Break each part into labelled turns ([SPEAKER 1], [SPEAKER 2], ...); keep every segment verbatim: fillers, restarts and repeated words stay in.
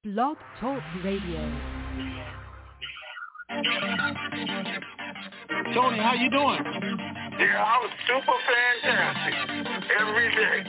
[SPEAKER 1] Blog Talk Radio.
[SPEAKER 2] Tony, how you doing?
[SPEAKER 3] Yeah, I'm super fantastic every day.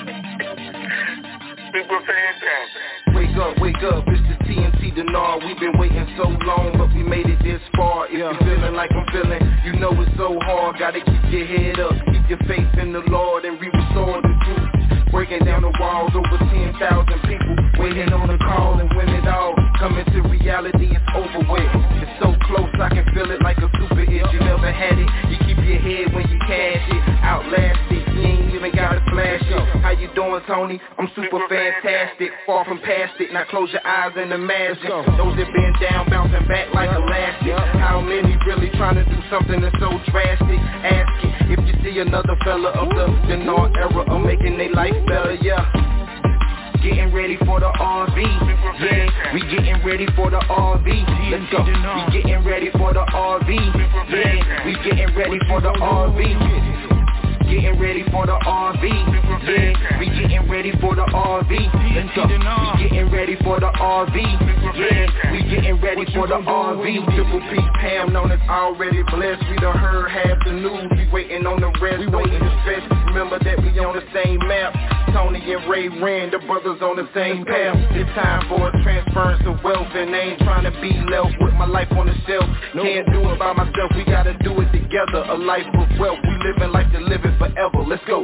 [SPEAKER 3] Super fantastic.
[SPEAKER 4] Wake up, wake up, it's the T N T Denard. We've been waiting so long, but we made it this far. If
[SPEAKER 2] Yeah.
[SPEAKER 4] you're feeling like I'm feeling, you know it's so hard. Gotta keep your head up, keep your faith in the Lord, and we restore the truth. Breaking down the walls, over ten thousand people waiting on the call, and when it all coming to reality, it's over with. It's so close, I can feel it like a super hit. You never had it, you keep your head when you cash it. Outlast it, you ain't even gotta flash it. How you doing, Tony? I'm super fantastic, far from past it. Now close your eyes and imagine those that been down, bouncing back like elastic. How many really trying to do something that's so drastic? Asking if you see another fella of the Denard era of making their life better, yeah. Getting ready for the R V, yeah. We getting ready for the R V. Let's go. We getting ready for the R V, yeah. We getting ready for the R V. Getting ready for the R V, yeah. We getting ready for the R V. Let's go. We getting ready for the R V, yeah. We getting ready for the R V. Triple P Pam known as already blessed. We done heard half the news. We waiting on the rest. We waiting to stress. Remember that we on the same map. Tony and Ray Rand, the brothers on the same path. It's time for a transference of wealth, and I ain't trying to be left with my life on the shelf. Can't do it by myself. We gotta do it together. A life of wealth. We living like to live it forever. Let's go.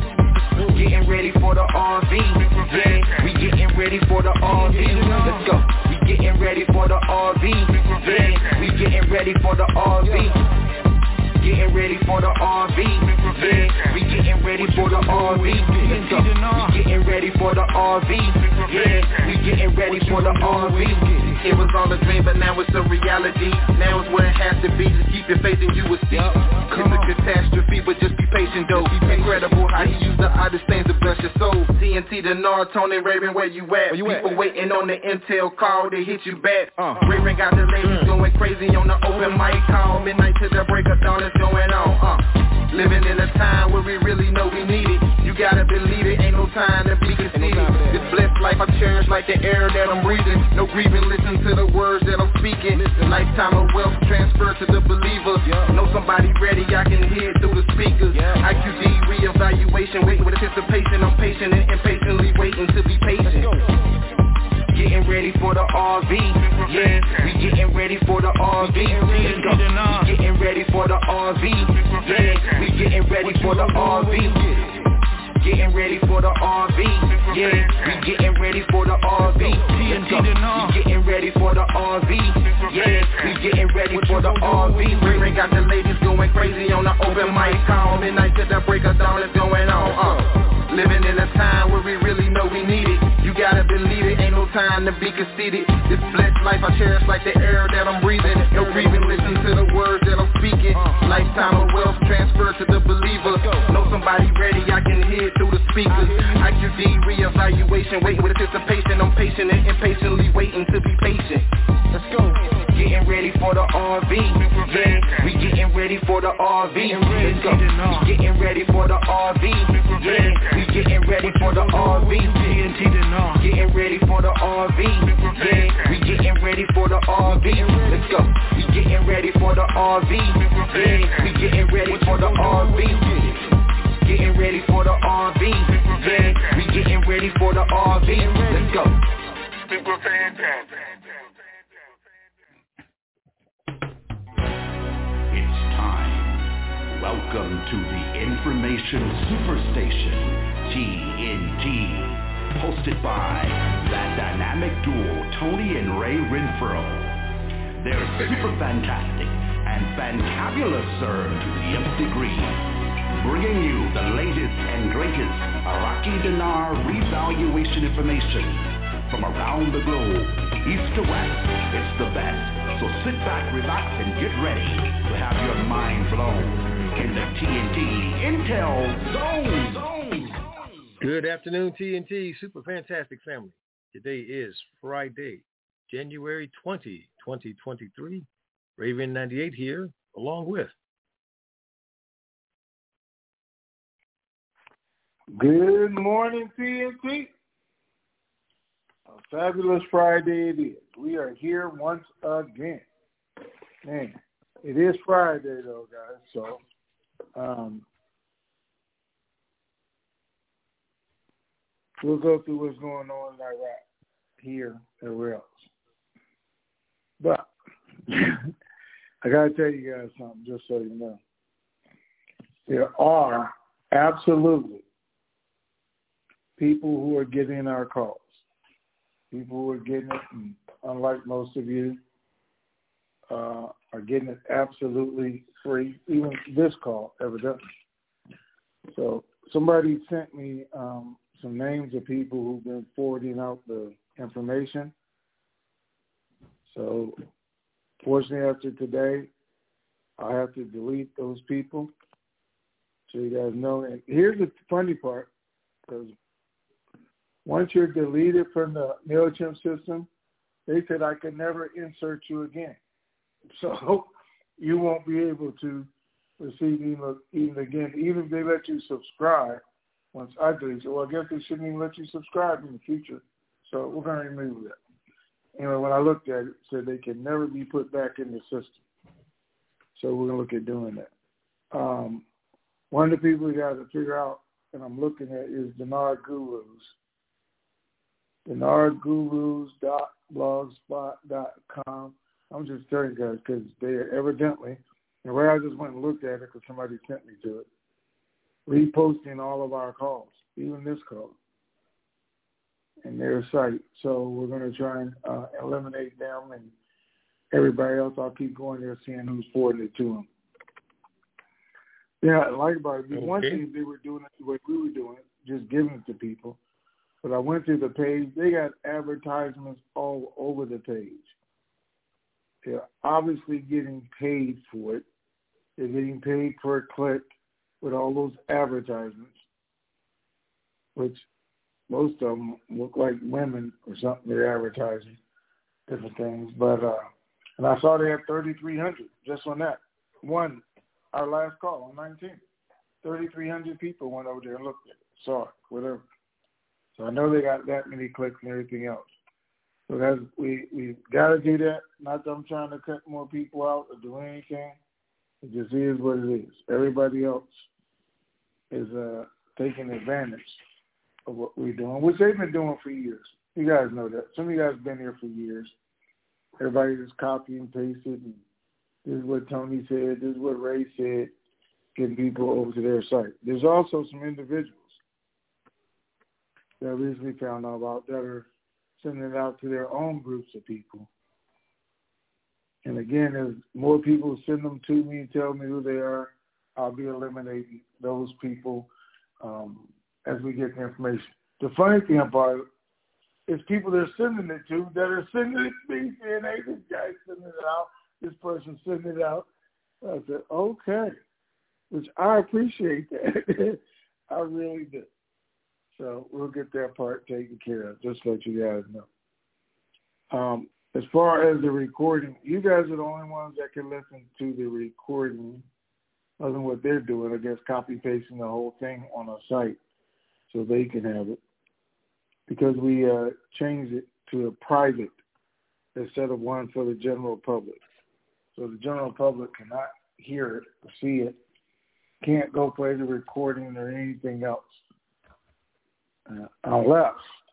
[SPEAKER 4] Getting ready for the R V, yeah. We getting ready for the R V. Let's go. We getting ready for the R V, yeah. We getting ready for the R V. Getting ready for the R V, yeah. We getting ready for the R V. Let's go. We getting ready for the R V, yeah. We getting ready for the R V. It was all a dream, but now it's a reality. Now it's where it has to be. Just keep your faith and you will see. It's a catastrophe, but just be patient though. Incredible how he used the oddest things to bless your soul. T N T Denard, Tony Raven, where you at?
[SPEAKER 2] you
[SPEAKER 4] People
[SPEAKER 2] at?
[SPEAKER 4] waiting on the intel call to hit you back.
[SPEAKER 2] Uh.
[SPEAKER 4] Raven got the ladies going crazy on the open mic call. Midnight to the break of dawn is going on. Uh. Living in a time where we really know we need it. You gotta believe it, ain't no time to be conceited. This blessed life I cherish like the air that I'm breathing. No grieving, listen to the words that I'm speaking. Lifetime of wealth transfer to the believer. Know somebody ready, I can hear it through the speakers. I Q D reevaluation, wait with anticipation. I'm patient and impatiently waiting to be patient. Getting ready for the R V, yeah. We getting ready for the R V. Let's go. We getting ready for the R V, yeah. We getting ready for the R V. Getting ready for the R V, yeah. We getting ready for the R V. Let's go. We getting ready for the R V, yeah. We getting ready for the R V. Ray got the ladies going crazy on the open mic call. Midnight to the break of dawn is going on. Uh. Living in a time where we really know we need it. You gotta believe it, ain't no time to be conceited. This blessed life I cherish like the air that I'm breathing. No grieving, listen to the words that I'm speaking. Lifetime of wealth transfer to the believer. Know somebody ready, I can hear it through the speakers. I Q D reevaluation, wait with anticipation. I'm patient and impatiently waiting to be patient. Let's go. Getting ready for the R V, yeah. We getting ready for the R V. Let's go. We getting ready for the R V, yeah. We getting ready for the R V. Getting ready for the R V, yeah. We getting ready for the R V. Let's go. We getting ready for the R V, yeah. We getting ready for the R V. Getting ready for the R V, yeah. We getting ready for the R V. Let's go.
[SPEAKER 3] Super fantastic.
[SPEAKER 5] It's time. Welcome to the Information Superstation, T N T. Hosted by that dynamic duo, Tony and Ray Renfro. They're super fantastic and fantabulous, sir, to the nth degree. Bringing you the latest and greatest Iraqi dinar revaluation information from around the globe, east to west. It's the best. So sit back, relax, and get ready to have your mind blown in the T N T Intel Zone. Zone.
[SPEAKER 6] Good afternoon, T N T Super Fantastic family. Today is Friday, January twentieth, twenty twenty-three. Raven ninety-eight here, along with.
[SPEAKER 7] Good morning, T N T.
[SPEAKER 2] fabulous Friday it is. We are here once again. Man, it is Friday though, guys. So, um, we'll go through what's going on in Iraq here and everywhere else. But I got to tell you guys something, just so you know. There are absolutely people who are getting our calls. People who are getting it, and unlike most of you, uh, are getting it absolutely free. Even this call, evidently. So somebody sent me um, some names of people who've been forwarding out the information. So fortunately, after today, I have to delete those people. So you guys know. And here's the funny part, because once you're deleted from the MailChimp system, they said I could never insert you again. So you won't be able to receive email even again, even if they let you subscribe once I delete you. Well, I guess they shouldn't even let you subscribe in the future. So we're going to remove that. Anyway, when I looked at it, it said they can never be put back in the system. So we're going to look at doing that. Um, one of the people we got to figure out, and I'm looking at, is Denard Gurus. denard gurus dot blogspot dot com. I'm just telling you guys because they are evidently, the way I just went and looked at it because somebody sent me to it, reposting all of our calls, even this call, in their site. So we're going to try and uh, eliminate them and everybody else. I'll keep going there seeing who's forwarding it to them. Yeah, like about it. Okay. One thing they were doing it the way we were doing it, just giving it to people. But I went through the page. They got advertisements all over the page. They're obviously getting paid for it. They're getting paid per click with all those advertisements, which most of them look like women or something. They're advertising different things. But uh, and I saw they had thirty-three hundred just on that one. Our last call on nineteenth, thirty-three hundred people went over there and looked at it, saw it, whatever. So I know they got that many clicks and everything else. So that's, we we got to do that. Not that I'm trying to cut more people out or do anything. It just is what it is. Everybody else is uh, taking advantage of what we're doing, which they've been doing for years. You guys know that. Some of you guys have been here for years. Everybody just copy and paste it. And this is what Tony said. This is what Ray said. Getting people over to their site. There's also some individuals that I recently found out about that are sending it out to their own groups of people. And again, as more people send them to me and tell me who they are, I'll be eliminating those people um, as we get the information. The funny thing about it is people they're sending it to that are sending it to me saying, hey, this guy's sending it out, this person's sending it out. I said, okay, which I appreciate that. I really do. So we'll get that part taken care of, just to let you guys know. Um, as far as the recording, you guys are the only ones that can listen to the recording other than what they're doing. I guess copy-pasting the whole thing on a site so they can have it. Because we uh, changed it to a private instead of one for the general public. So the general public cannot hear it or see it, can't go play the recording or anything else. Uh, unless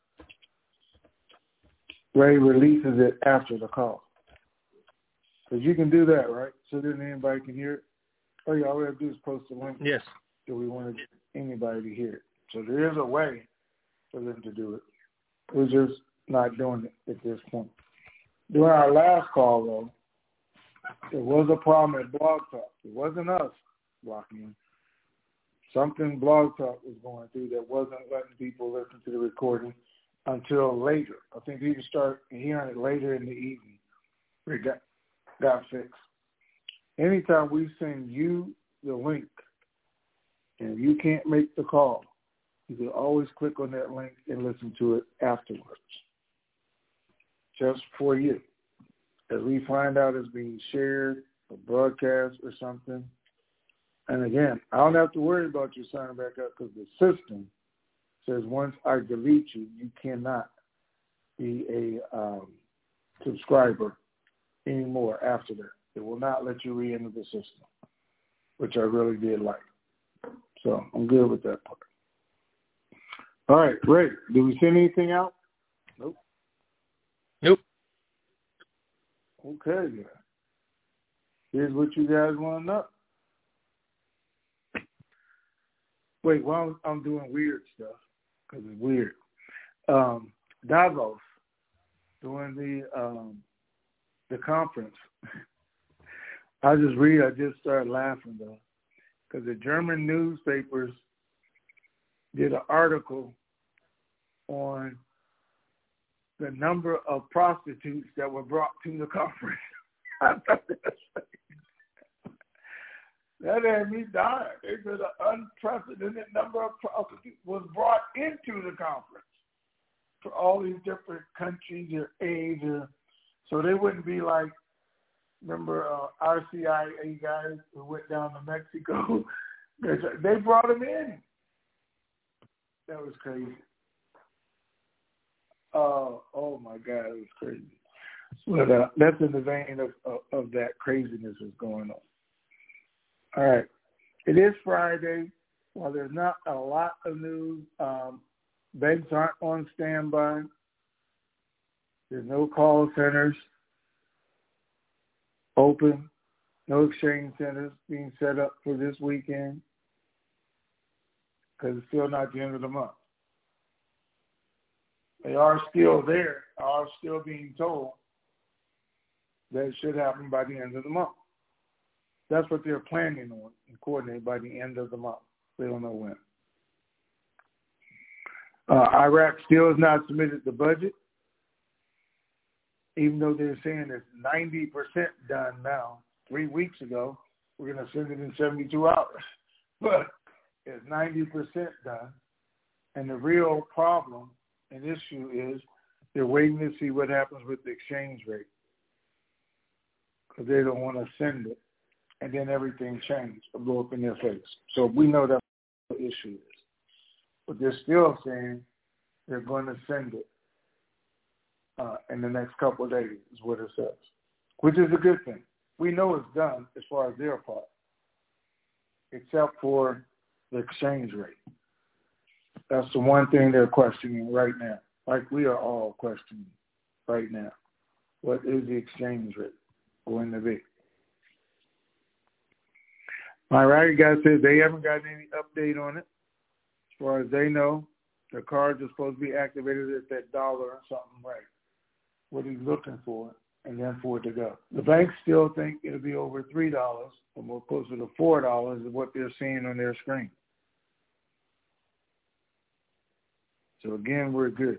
[SPEAKER 2] Ray releases it after the call. Because you can do that, right? So then anybody can hear it. Oh, yeah, all we have to do is post a link.
[SPEAKER 6] Yes.
[SPEAKER 2] So we want anybody to hear it. So there is a way for them to do it. We're just not doing it at this point. During our last call, though, there was a problem at Blog Talk. It wasn't us blocking them. Something Blog Talk was going through that wasn't letting people listen to the recording until later. I think people start hearing it later in the evening. It got, got fixed. Anytime we send you the link and you can't make the call, you can always click on that link and listen to it afterwards. Just for you. As we find out it's being shared or broadcast or something. And again, I don't have to worry about you signing back up because the system says once I delete you, you cannot be a um, subscriber anymore after that. It will not let you re-enter the system, which I really did like. So I'm good with that part. All right, great. Did we send anything out? Nope.
[SPEAKER 6] Nope.
[SPEAKER 2] Okay, yeah. Here's what you guys want to know. Wait, well, I'm, I'm doing weird stuff because it's weird. Um, Davos doing the um, the conference. I just read. I just started laughing though, because the German newspapers did an article on the number of prostitutes that were brought to the conference. That had me dying. They said an unprecedented number of prostitutes was brought into the conference for all these different countries or age. Or, so they wouldn't be like, remember uh, our C I A guys who went down to Mexico? They brought them in. That was crazy. Uh, oh, my God, it was crazy. But uh, that's in the vein of, of, of that craziness that's going on. All right. It is Friday. While there's not a lot of news, um, banks aren't on standby. There's no call centers open, no exchange centers being set up for this weekend because it's still not the end of the month. They are still there, are still being told that it should happen by the end of the month. That's what they're planning on and coordinating by the end of the month. They don't know when. Uh, Iraq still has not submitted the budget, even though they're saying it's ninety percent done now. Three weeks ago, we're going to send it in seventy-two hours. But it's ninety percent done. And the real problem and issue is they're waiting to see what happens with the exchange rate because they don't want to send it. And then everything changed or blow up in their face. So we know that's what the issue is. But they're still saying they're going to send it uh, in the next couple of days is what it says, which is a good thing. We know it's done as far as their part, except for the exchange rate. That's the one thing they're questioning right now, like we are all questioning right now. What is the exchange rate going to be? My Iraqi guy says they haven't got any update on it. As far as they know, the cards are supposed to be activated at that dollar or something, right? What he's looking for, and then for it to go. The banks still think it'll be over three dollars, or more closer to four dollars is what they're seeing on their screen. So again, we're good.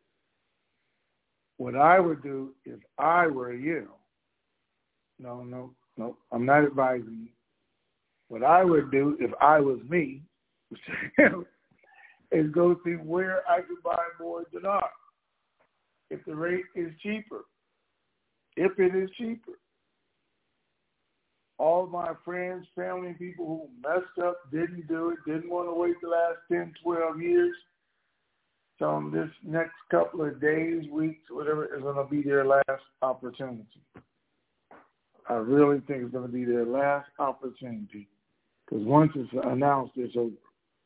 [SPEAKER 2] What I would do if I were you, no, no, no, I'm not advising you. What I would do if I was me is go see where I could buy more dinar. If the rate is cheaper. If it is cheaper. All my friends, family, and people who messed up, didn't do it, didn't want to wait the last ten, twelve years, tell them this next couple of days, weeks, whatever, is going to be their last opportunity. I really think it's going to be their last opportunity. Because once it's announced, it's over.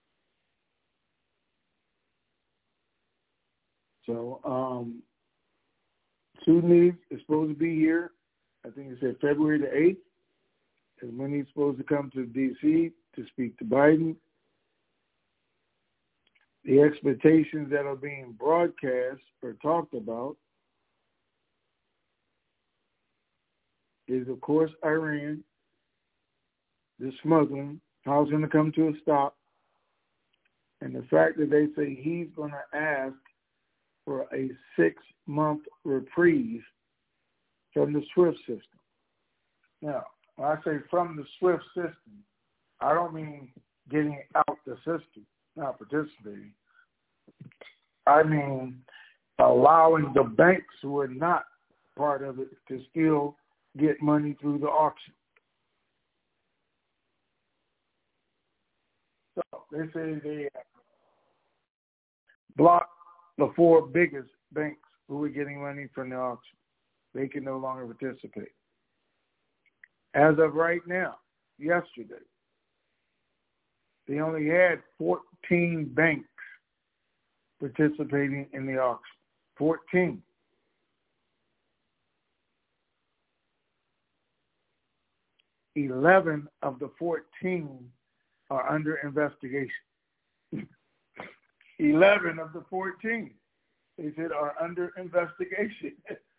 [SPEAKER 2] So, um, Sudanese is supposed to be here. I think it said February the eighth is when he's supposed to come to D C to speak to Biden. The expectations that are being broadcast or talked about is, of course, Iran. The smuggling, how it's going to come to a stop, and the fact that they say he's going to ask for a six-month reprieve from the SWIFT system. Now, when I say from the SWIFT system, I don't mean getting out the system, not participating. I mean allowing the banks who are not part of it to still get money through the auction. So they say they blocked the four biggest banks who were getting money from the auction. They can no longer participate. As of right now, yesterday, they only had fourteen banks participating in the auction. fourteen. eleven of the fourteen are under investigation. eleven of the fourteen, they said, are under investigation.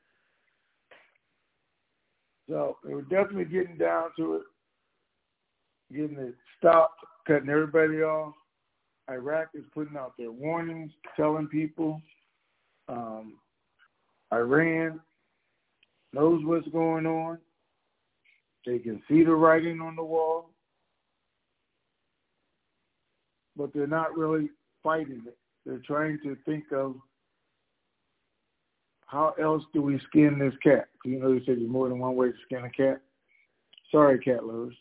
[SPEAKER 2] So they were definitely getting down to it, getting it stopped, cutting everybody off. Iraq is putting out their warnings, telling people um, Iran knows what's going on. They can see the writing on the wall, but they're not really fighting it. They're trying to think of how else do we skin this cat? You know, they say there's more than one way to skin a cat. Sorry, cat lovers.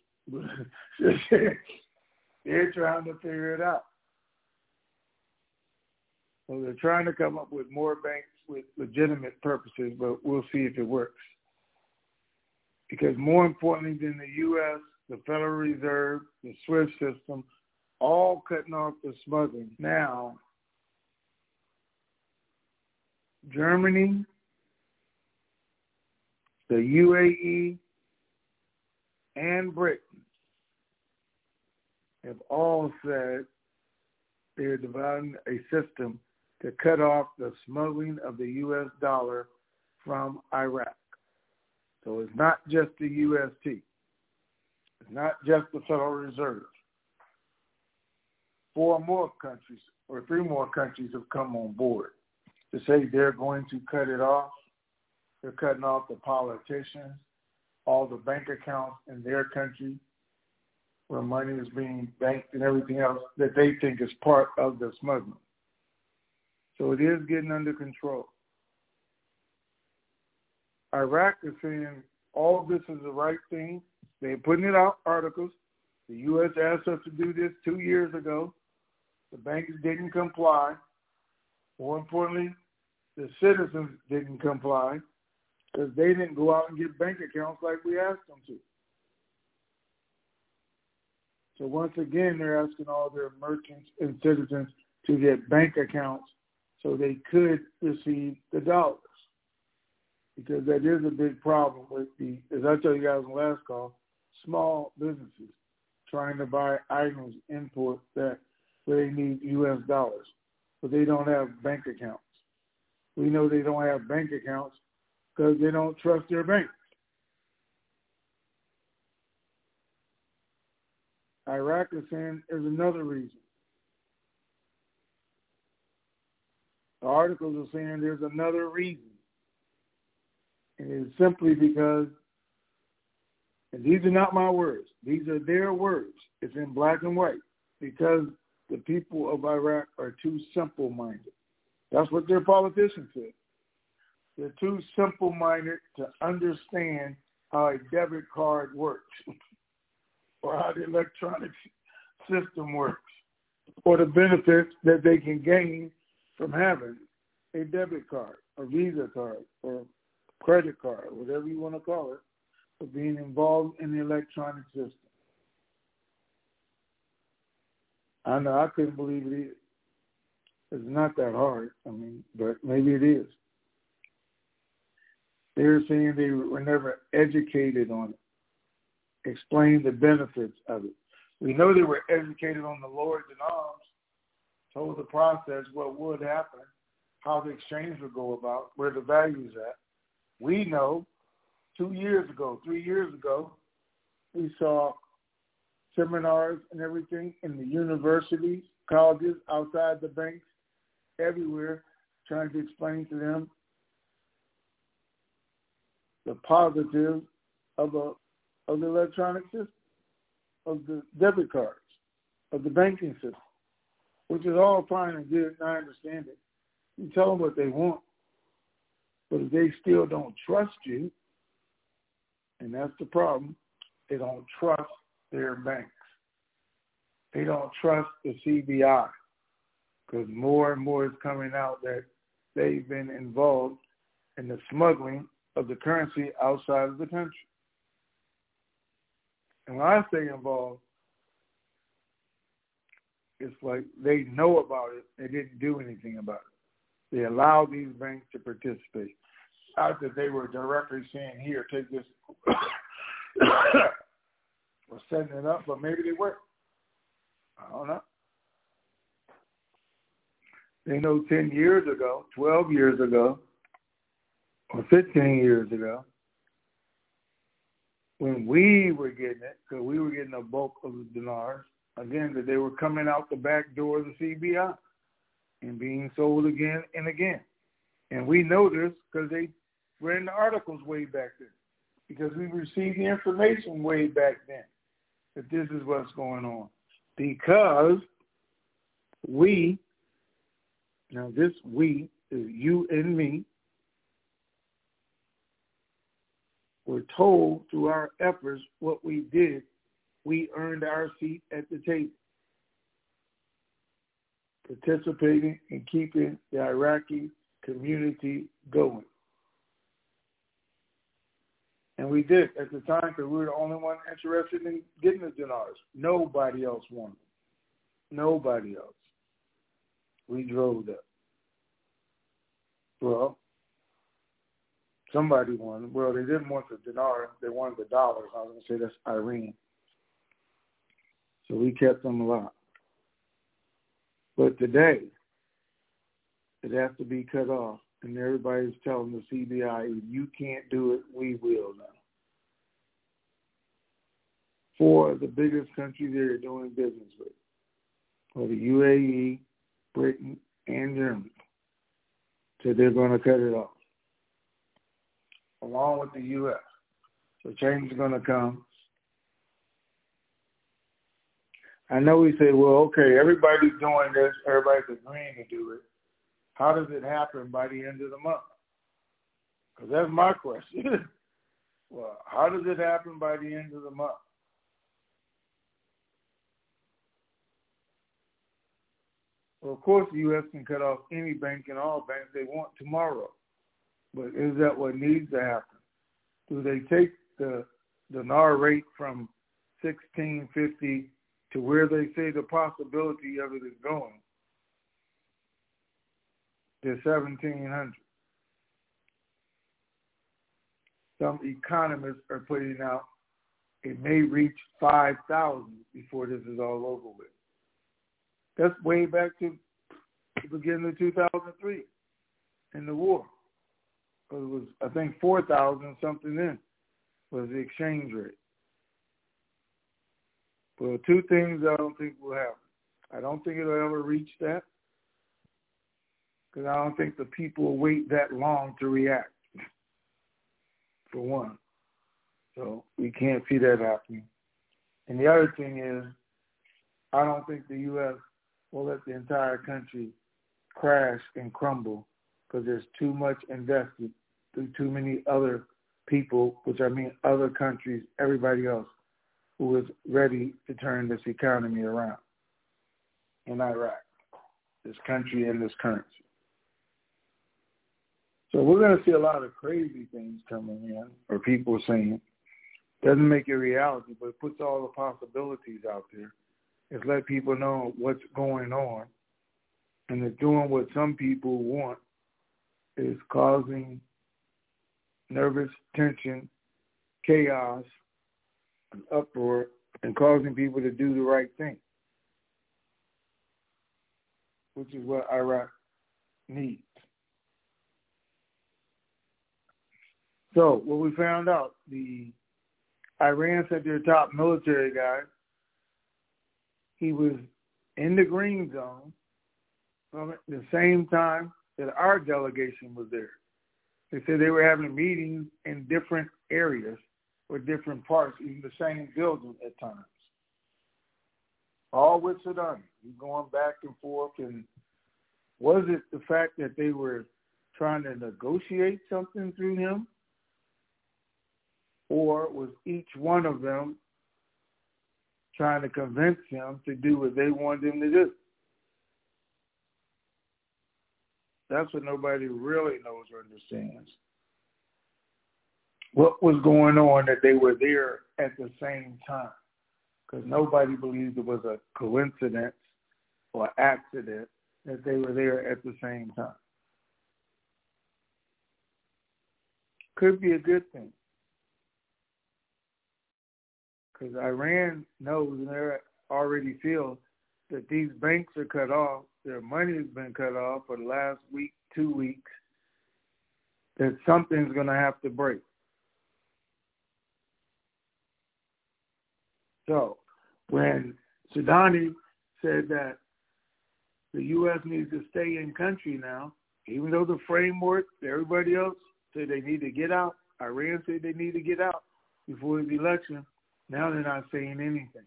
[SPEAKER 2] They're trying to figure it out. So they're trying to come up with more banks with legitimate purposes, but we'll see if it works. Because more importantly than the U S, the Federal Reserve, the SWIFT system, all cutting off the smuggling. Now, Germany, the U A E, and Britain have all said they're developing a system to cut off the smuggling of the U S dollar from Iraq. So it's not just the U S T. It's not just the Federal Reserve. Four more countries or three more countries have come on board to say they're going to cut it off. They're cutting off the politicians, all the bank accounts in their country where money is being banked and everything else that they think is part of the smuggling. So it is getting under control. Iraq is saying all of this is the right thing. They're putting it out, articles. The U S asked us to do this two years ago. The banks didn't comply. More importantly, the citizens didn't comply because they didn't go out and get bank accounts like we asked them to. So once again, they're asking all their merchants and citizens to get bank accounts so they could receive the dollars. Because that is a big problem with the, as I told you guys on the last call, small businesses trying to buy items, import that where they need U S dollars, but they don't have bank accounts. We know they don't have bank accounts because they don't trust their banks. Iraq is saying there's another reason. The articles are saying there's another reason. And it's simply because, and these are not my words, these are their words. It's in black and white. Because the people of Iraq are too simple-minded. That's what their politicians said. They're too simple-minded to understand how a debit card works or how the electronic system works or the benefits that they can gain from having a debit card, a Visa card, or credit card, whatever you want to call it, for being involved in the electronic system. I know I couldn't believe it either. It's not that hard, I mean, but maybe it is. They were saying they were never educated on it, explained the benefits of it. We know they were educated on the Lords and Arms, told the process what would happen, how the exchange would go about, where the value's at. We know two years ago, three years ago, we saw seminars and everything in the universities, colleges, outside the banks, everywhere, trying to explain to them the positives of a of the electronic system, of the debit cards, of the banking system, which is all fine and good, and I understand it. You tell them what they want, but if they still don't trust you, and that's the problem, they don't trust their banks. They don't trust the C B I because more and more is coming out that they've been involved in the smuggling of the currency outside of the country. And when I say involved, it's like they know about it, they didn't do anything about it. They allowed these banks to participate. Not that they were directly saying, here, take this, or setting it up, but maybe they were. I don't know. They know ten years ago, twelve years ago, or fifteen years ago, when we were getting it, because we were getting a bulk of the dinars, again, that they were coming out the back door of the C B I and being sold again and again. And we know this because they were in the articles way back then, because we received the information way back then that this is what's going on. Because we, now this we is you and me, were told through our efforts what we did. We earned our seat at the table, participating in keeping the Iraqi community going. And we did at the time because we were the only one interested in getting the dinars. Nobody else wanted them. Nobody else. We drove that. Well, somebody wanted. Well, they didn't want the dinar. They wanted the dollars. I was going to say that's Iran. So we kept them alive. But today, it has to be cut off. And everybody's telling the C B I, if you can't do it, we will now. Four of the biggest countries they're doing business with are the U A E, Britain, and Germany. So they're going to cut it off, along with the U S. So change is going to come. I know we say, well, okay, everybody's doing this, everybody's agreeing to do it. How does it happen by the end of the month? Because that's my question. Well, how does it happen by the end of the month? Well, of course, the U S can cut off any bank and all banks they want tomorrow. But is that what needs to happen? Do they take the dinar rate from sixteen fifty to where they say the possibility of it is going? To seventeen hundred. Some economists are putting out it may reach five thousand before this is all over with. That's way back to the beginning of two thousand three in the war. It was, I think, four thousand something then was the exchange rate. Well, two things I don't think will happen. I don't think it'll ever reach that, because I don't think the people will wait that long to react, for one. So we can't see that happening. And the other thing is, I don't think the U S will let the entire country crash and crumble, because there's too much invested through too many other people, which I mean other countries, everybody else, who is ready to turn this economy around in Iraq, this country and this currency. So we're going to see a lot of crazy things coming in, or people saying. Doesn't make it reality, but it puts all the possibilities out there. It's let people know what's going on, and it's doing what some people want, is causing nervous tension, chaos, an uproar, and causing people to do the right thing, which is what Iraq needs. So what we found out, the Iran sent their top military guy. He was in the green zone from the same time that our delegation was there. They said they were having meetings in different areas or different parts, even the same building at times. All with Saddam. He's going back and forth. And was it the fact that they were trying to negotiate something through him? Or was each one of them trying to convince him to do what they wanted him to do? That's what nobody really knows or understands. What was going on that they were there at the same time? Because nobody believed it was a coincidence or accident that they were there at the same time. Could be a good thing. Because Iran knows and they already feel that these banks are cut off, their money has been cut off for the last week, two weeks, that something's going to have to break. So when Sudani said that the U S needs to stay in country now, even though the framework, everybody else said they need to get out, Iran said they need to get out before the election, now they're not saying anything.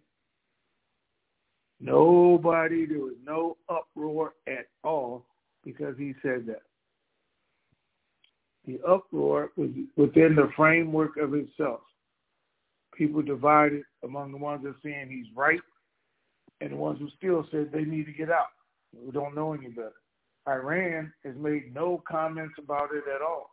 [SPEAKER 2] Nobody, there was no uproar at all because he said that. The uproar was within the framework of itself. People divided among the ones that are saying he's right and the ones who still said they need to get out, who don't know any better. Iran has made no comments about it at all.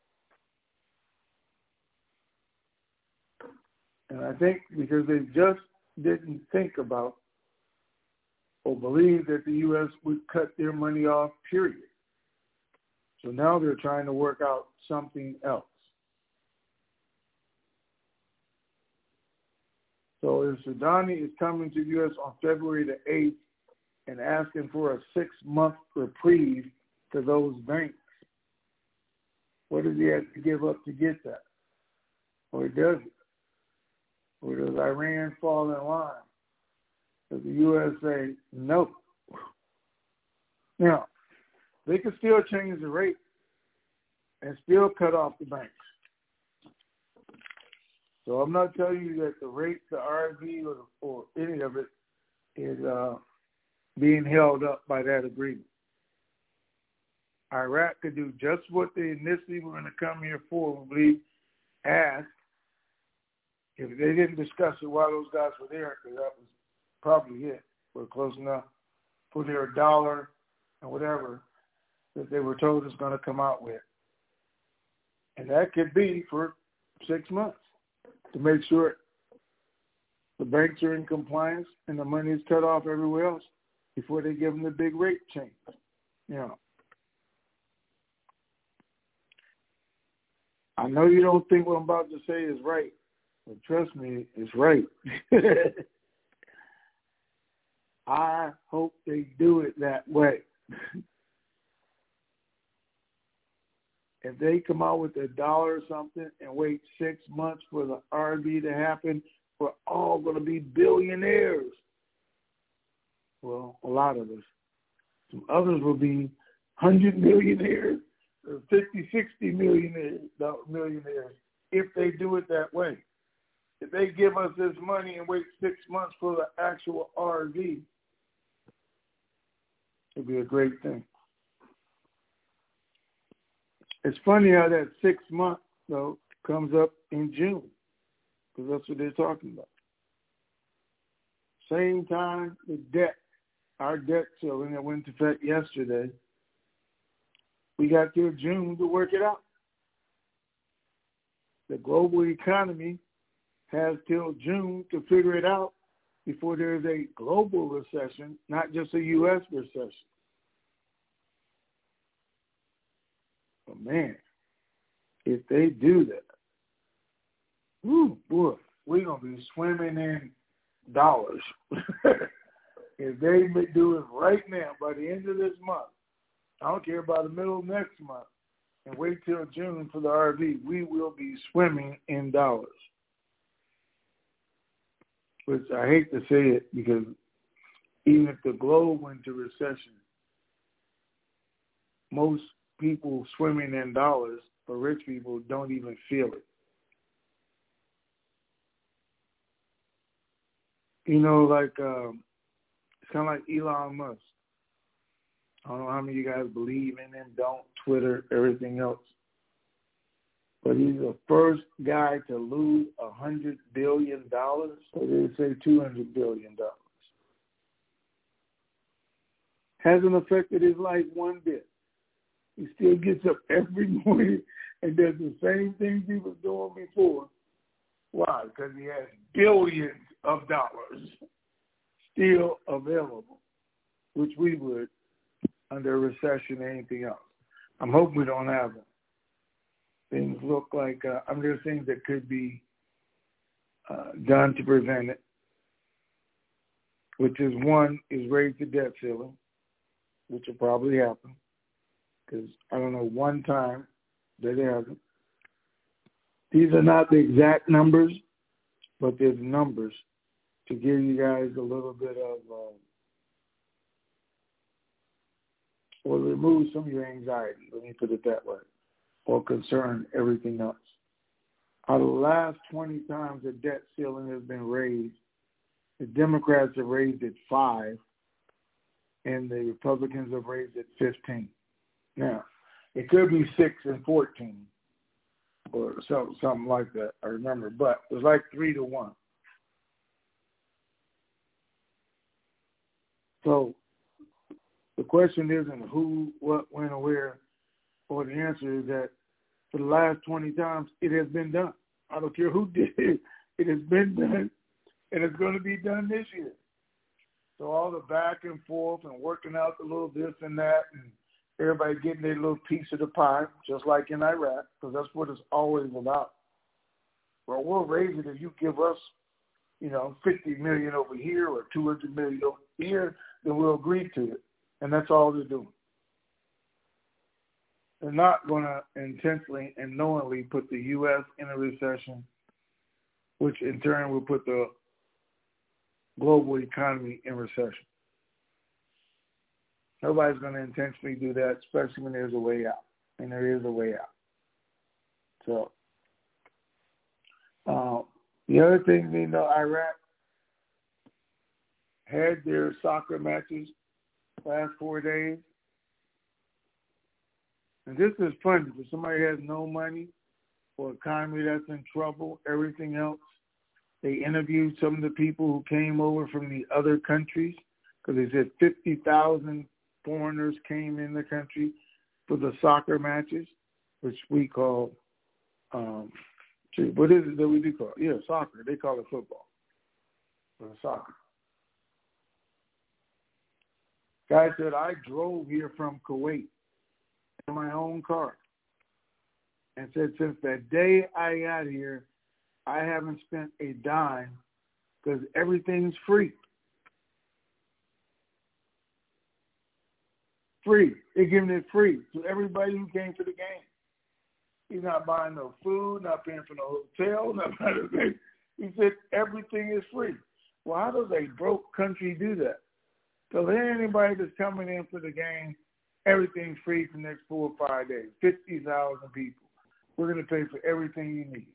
[SPEAKER 2] And I think because they just didn't think about or believe that the U S would cut their money off, period. So now they're trying to work out something else. So if Sudani is coming to the U S on February the eighth and asking for a six-month reprieve to those banks, what does he have to give up to get that? Or does it? Or does Iran fall in line? Does the U S say no? Now, they can still change the rate and still cut off the banks. So I'm not telling you that the rate, the R V, or, or any of it is uh, being held up by that agreement. Iraq could do just what they initially were going to come here for, we asked. If they didn't discuss it while those guys were there, because that was probably it, we're close enough, for their dollar and whatever that they were told is going to come out with. And that could be for six months. To make sure the banks are in compliance and the money is cut off everywhere else before they give them the big rate change. You know, I know you don't think what I'm about to say is right, but trust me, it's right. I hope they do it that way. If they come out with a dollar or something and wait six months for the R V to happen, we're all going to be billionaires. Well, a lot of us. Some others will be one hundred millionaires or fifty, sixty millionaires, millionaires if they do it that way. If they give us this money and wait six months for the actual R V, it'd be a great thing. It's funny how that six months, though, comes up in June, because that's what they're talking about. Same time, the debt, our debt ceiling that went into effect yesterday, we got till June to work it out. The global economy has till June to figure it out before there is a global recession, not just a U S recession. But man, if they do that, whoo, boy, we're going to be swimming in dollars. If they do it right now, by the end of this month, I don't care about the middle of next month, and wait till June for the R V, we will be swimming in dollars. Which I hate to say it, because even if the globe went into recession, most people swimming in dollars, for rich people, don't even feel it. You know, like, um, it's kind of like Elon Musk. I don't know how many of you guys believe in him, don't, Twitter, everything else. But he's the first guy to lose one hundred billion dollars, or they say two hundred billion dollars. Hasn't affected his life one bit. He still gets up every morning and does the same things he was doing before. Why? Because he has billions of dollars still available, which we would under a recession or anything else. I'm hoping we don't have them. Things look like, uh, I mean, there's things that could be uh, done to prevent it, which is one, is raise the debt ceiling, which will probably happen, because I don't know one time that it hasn't. These are not the exact numbers, but there's numbers to give you guys a little bit of, uh, or remove some of your anxiety, let me put it that way, or concern, everything else. Out of the last twenty times the debt ceiling has been raised, the Democrats have raised it five, and the Republicans have raised it fifteen. Now, it could be six and fourteen, or something, something like that, I remember, but it was like three to one. So the question isn't who, what, when, or where, or the answer is that for the last twenty times, it has been done. I don't care who did it. It has been done, and it's going to be done this year. So all the back and forth and working out the little this and that, and everybody getting their little piece of the pie, just like in Iraq, because that's what it's always about. Well, we'll raise it if you give us, you know, fifty million dollars over here or two hundred million dollars over here, then we'll agree to it. And that's all they're doing. They're not going to intentionally and knowingly put the U S in a recession, which in turn will put the global economy in recession. Nobody's going to intentionally do that, especially when there's a way out. And there is a way out. So, uh, the other thing, you know, Iraq had their soccer matches last four days. And this is funny. If somebody has no money or economy that's in trouble, everything else, they interviewed some of the people who came over from the other countries, because they said fifty thousand foreigners came in the country for the soccer matches, which we call, um, gee, what is it that we do call it? Yeah, soccer. They call it football. For the soccer. Guy said, I drove here from Kuwait in my own car. And said, since that day I got here, I haven't spent a dime because everything's free. Free. They're giving it free to everybody who came to the game. He's not buying no food, not paying for no hotel, not buying no. He said everything is free. Well, how does a broke country do that? So there anybody that's coming in for the game, everything's free for the next four or five days. fifty thousand people. We're going to pay for everything you need.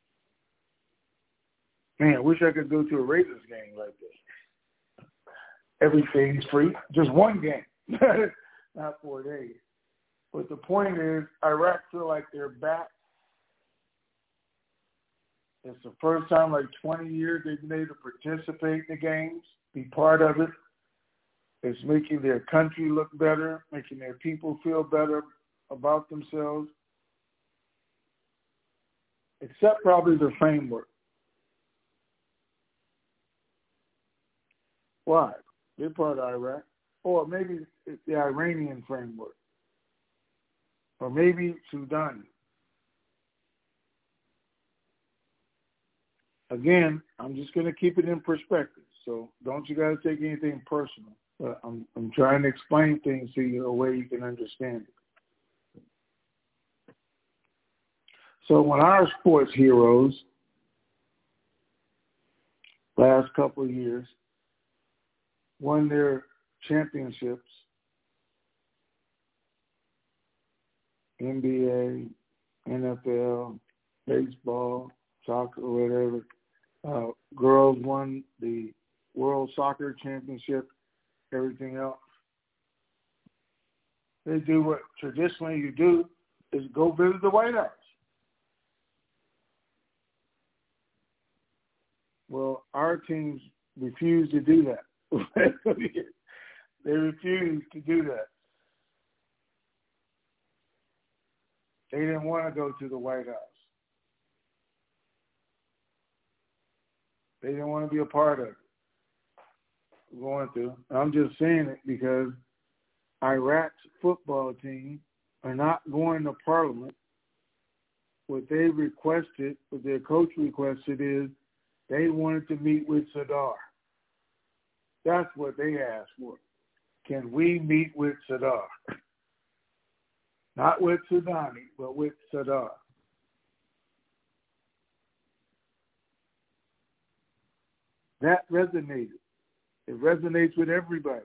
[SPEAKER 2] Man, I wish I could go to a Raiders game like this. Everything's free. Just one game. Not four days. But the point is, Iraq feel like they're back. It's the first time like twenty years they've been able to participate in the games, be part of it. It's making their country look better, making their people feel better about themselves, except probably the framework. Why? They're part of Iraq. Or maybe it's the Iranian framework. Or maybe Sudan. Again, I'm just going to keep it in perspective. So don't you guys take anything personal. But I'm, I'm trying to explain things to you a way you can understand it. So when our sports heroes, last couple of years, won their championships, N B A, N F L, baseball, soccer, whatever, uh, girls won the World Soccer Championship, everything else. They do what traditionally you do, is go visit the White House. Well, our teams refuse to do that. They refuse to do that. They didn't want to go to the White House. They didn't want to be a part of it. Going through. I'm just saying it because Iraq's football team are not going to Parliament. What they requested, what their coach requested is they wanted to meet with Sadr. That's what they asked for. Can we meet with Sadr? Not with Soudani, but with Sadr. That resonated. It resonates with everybody.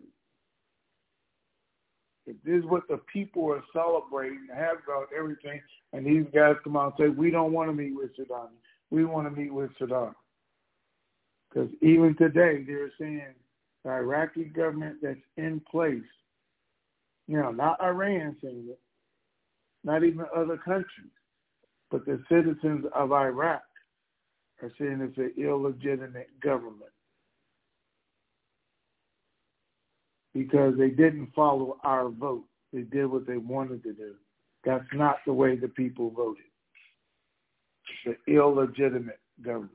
[SPEAKER 2] If this is what the people are celebrating, have about everything, and these guys come out and say, we don't want to meet with Saddam. We want to meet with Saddam. Because even today, they're saying the Iraqi government that's in place, you know, not Iran saying it, not even other countries, but the citizens of Iraq are saying it's an illegitimate government. Because they didn't follow our vote. They did what they wanted to do. That's not the way the people voted. It's an illegitimate government.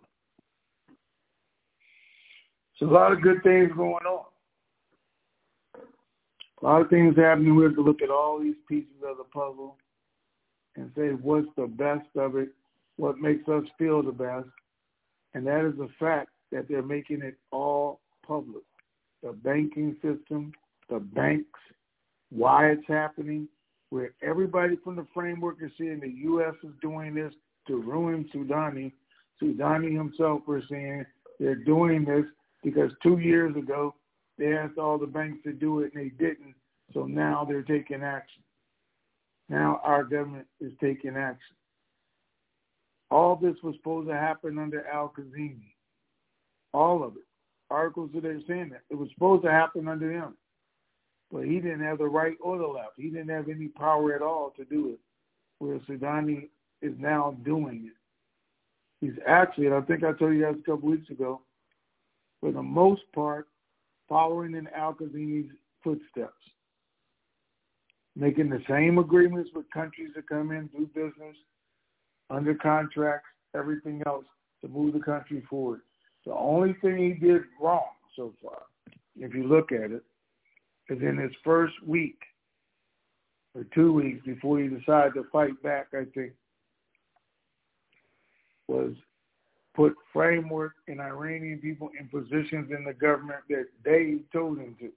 [SPEAKER 2] So a lot of good things going on. A lot of things happening. We have to look at all these pieces of the puzzle and say what's the best of it, what makes us feel the best. And that is the fact that they're making it all public. The banking system, the banks, why it's happening, where everybody from the framework is saying the U S is doing this to ruin Soudani. Soudani himself was saying they're doing this because two years ago they asked all the banks to do it and they didn't, so now they're taking action. Now our government is taking action. All this was supposed to happen under Al-Kazimi. All of it. Articles that they're saying that. It was supposed to happen under him. But he didn't have the right or the left. He didn't have any power at all to do it, where Soudani is now doing it. He's actually, and I think I told you guys a couple weeks ago, for the most part, following in Al-Kazimi's footsteps, making the same agreements with countries that come in, do business, under contracts, everything else to move the country forward. The only thing he did wrong so far, if you look at it, is in his first week or two weeks before he decided to fight back, I think, was put framework and Iranian people in positions in the government that they told him to.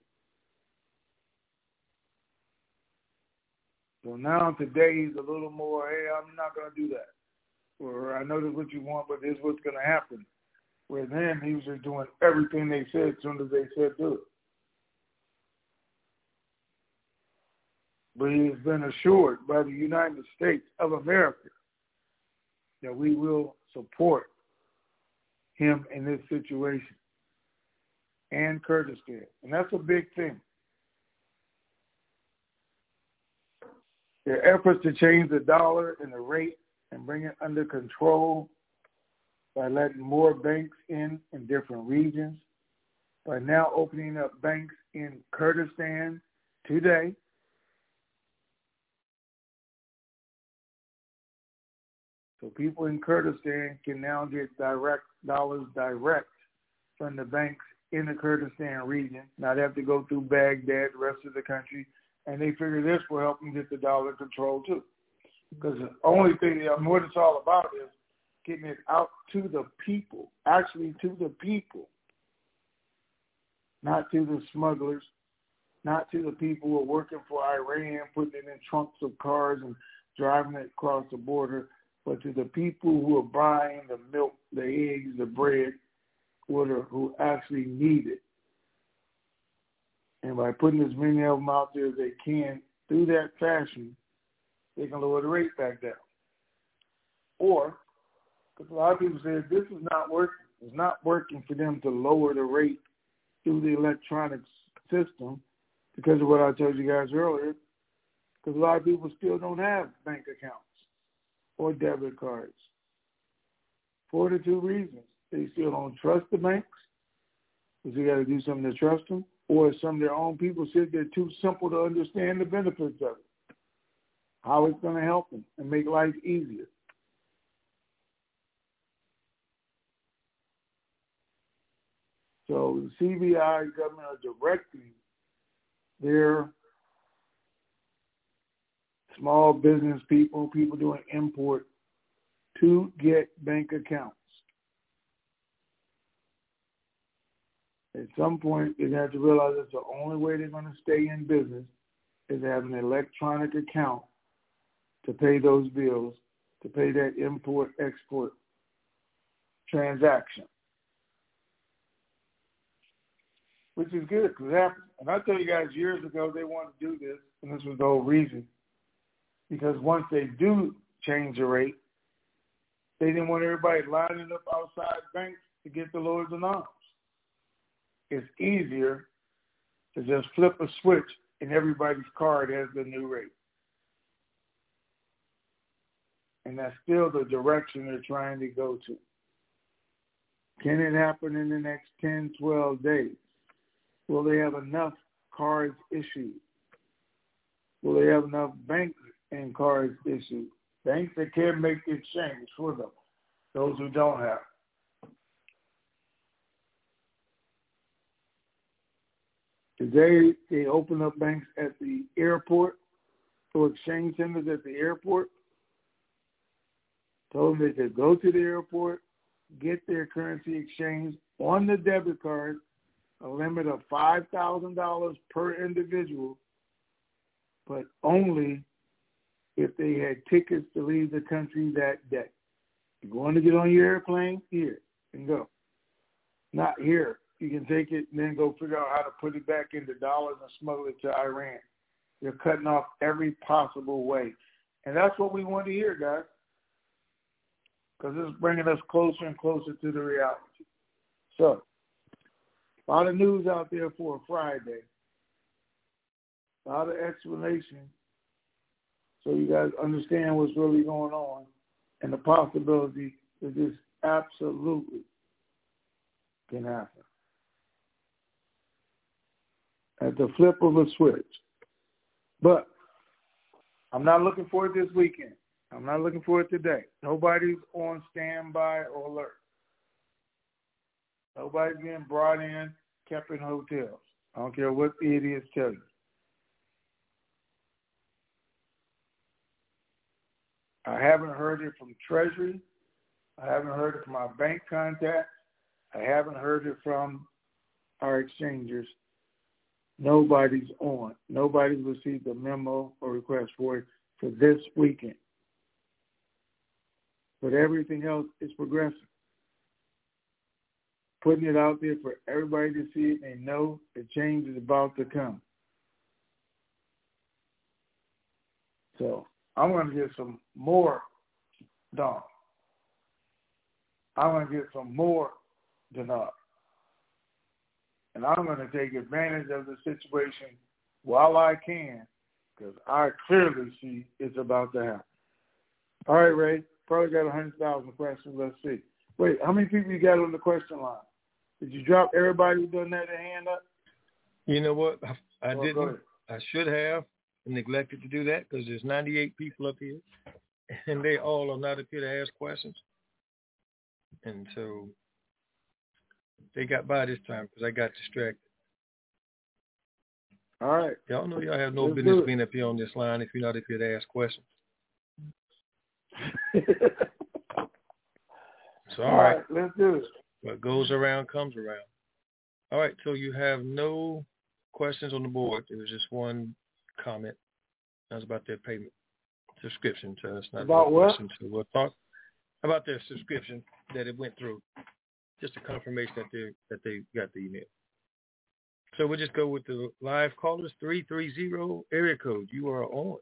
[SPEAKER 2] So now today he's a little more, hey, I'm not going to do that. Or I know this is what you want, but this is what's going to happen. Where then he was just doing everything they said as soon as they said do it. But he has been assured by the United States of America that we will support him in this situation and Kurdistan. And that's a big thing. Their efforts to change the dollar and the rate and bring it under control by letting more banks in in different regions, by now opening up banks in Kurdistan today. So people in Kurdistan can now get direct dollars direct from the banks in the Kurdistan region, not have to go through Baghdad, the rest of the country, and they figure this will help them get the dollar control too. Because the only thing, I mean, what it's all about is getting it out to the people, actually to the people, not to the smugglers, not to the people who are working for Iran, putting it in trunks of cars and driving it across the border, but to the people who are buying the milk, the eggs, the bread, who, who actually need it. And by putting as many of them out there as they can through that fashion, they can lower the rate back down. Or, because a lot of people say this is not working. It's not working for them to lower the rate through the electronic system because of what I told you guys earlier, because a lot of people still don't have bank accounts or debit cards for the two reasons. They still don't trust the banks because they got to do something to trust them, or some of their own people said they're too simple to understand the benefits of it. how it's going to help them and make life easier. So the C B I government are directing their small business people, people doing import, to get bank accounts. At some point, they have to realize that the only way they're going to stay in business is to have an electronic account to pay those bills, to pay that import-export transaction. Which is good, because it happens. And I tell you guys, years ago, they wanted to do this, and this was the whole reason. Because once they do change the rate, they didn't want everybody lining up outside banks to get the Lords and Arms. It's easier to just flip a switch and everybody's card has the new rate. And that's still the direction they're trying to go to. Can it happen in the next ten, twelve days? Will they have enough cards issued? Will they have enough banks and cards issued? Banks that can make the exchange for them, those who don't have. Today, they open up banks at the airport, or exchange centers at the airport. Told them they could go to the airport, get their currency exchange on the debit card, a limit of five thousand dollars per individual, but only if they had tickets to leave the country that day. You're going to get on your airplane, here, and go. Not here. You can take it and then go figure out how to put it back into dollars and smuggle it to Iran. You're cutting off every possible way. And that's what we want to hear, guys, because it's bringing us closer and closer to the reality. So, a lot of news out there for a Friday. A lot of explanation so you guys understand what's really going on and the possibility that this absolutely can happen. At the flip of a switch. But I'm not looking for it this weekend. I'm not looking for it today. Nobody's on standby or alert. Nobody's getting brought in, kept in hotels. I don't care what the idiots tell you. I haven't heard it from Treasury. I haven't heard it from our bank contacts. I haven't heard it from our exchangers. Nobody's on. Nobody's received a memo or request for it for this weekend. But everything else is progressing. Putting it out there for everybody to see it and know the change is about to come. So I'm going to get some more done. I'm going to get some more dinar. And I'm going to take advantage of the situation while I can, because I clearly see it's about to happen. All right, Ray, probably got one hundred thousand questions. Let's see. Wait, how many people you got on the question line? Did you drop everybody who doesn't have their hand up?
[SPEAKER 6] You know what? I, I
[SPEAKER 2] Oh,
[SPEAKER 6] didn't. I should have neglected to do that because there's ninety-eight people up here, and they all are not up here to ask questions. And so they got by this time because I got distracted.
[SPEAKER 2] All right.
[SPEAKER 6] Y'all know y'all have no
[SPEAKER 2] Let's
[SPEAKER 6] business being up here on this line if you're not up here to ask questions. So, all, all right.
[SPEAKER 2] right, let's do it.
[SPEAKER 6] What goes around comes around. All right, so you have no questions on the board. There was just one comment. That was about their payment subscription to us. Not
[SPEAKER 2] about what?
[SPEAKER 6] Question, so we'll talk about their subscription that it went through. Just a confirmation that they that they got the email. So we'll just go with the live callers. three three zero area code. You are on.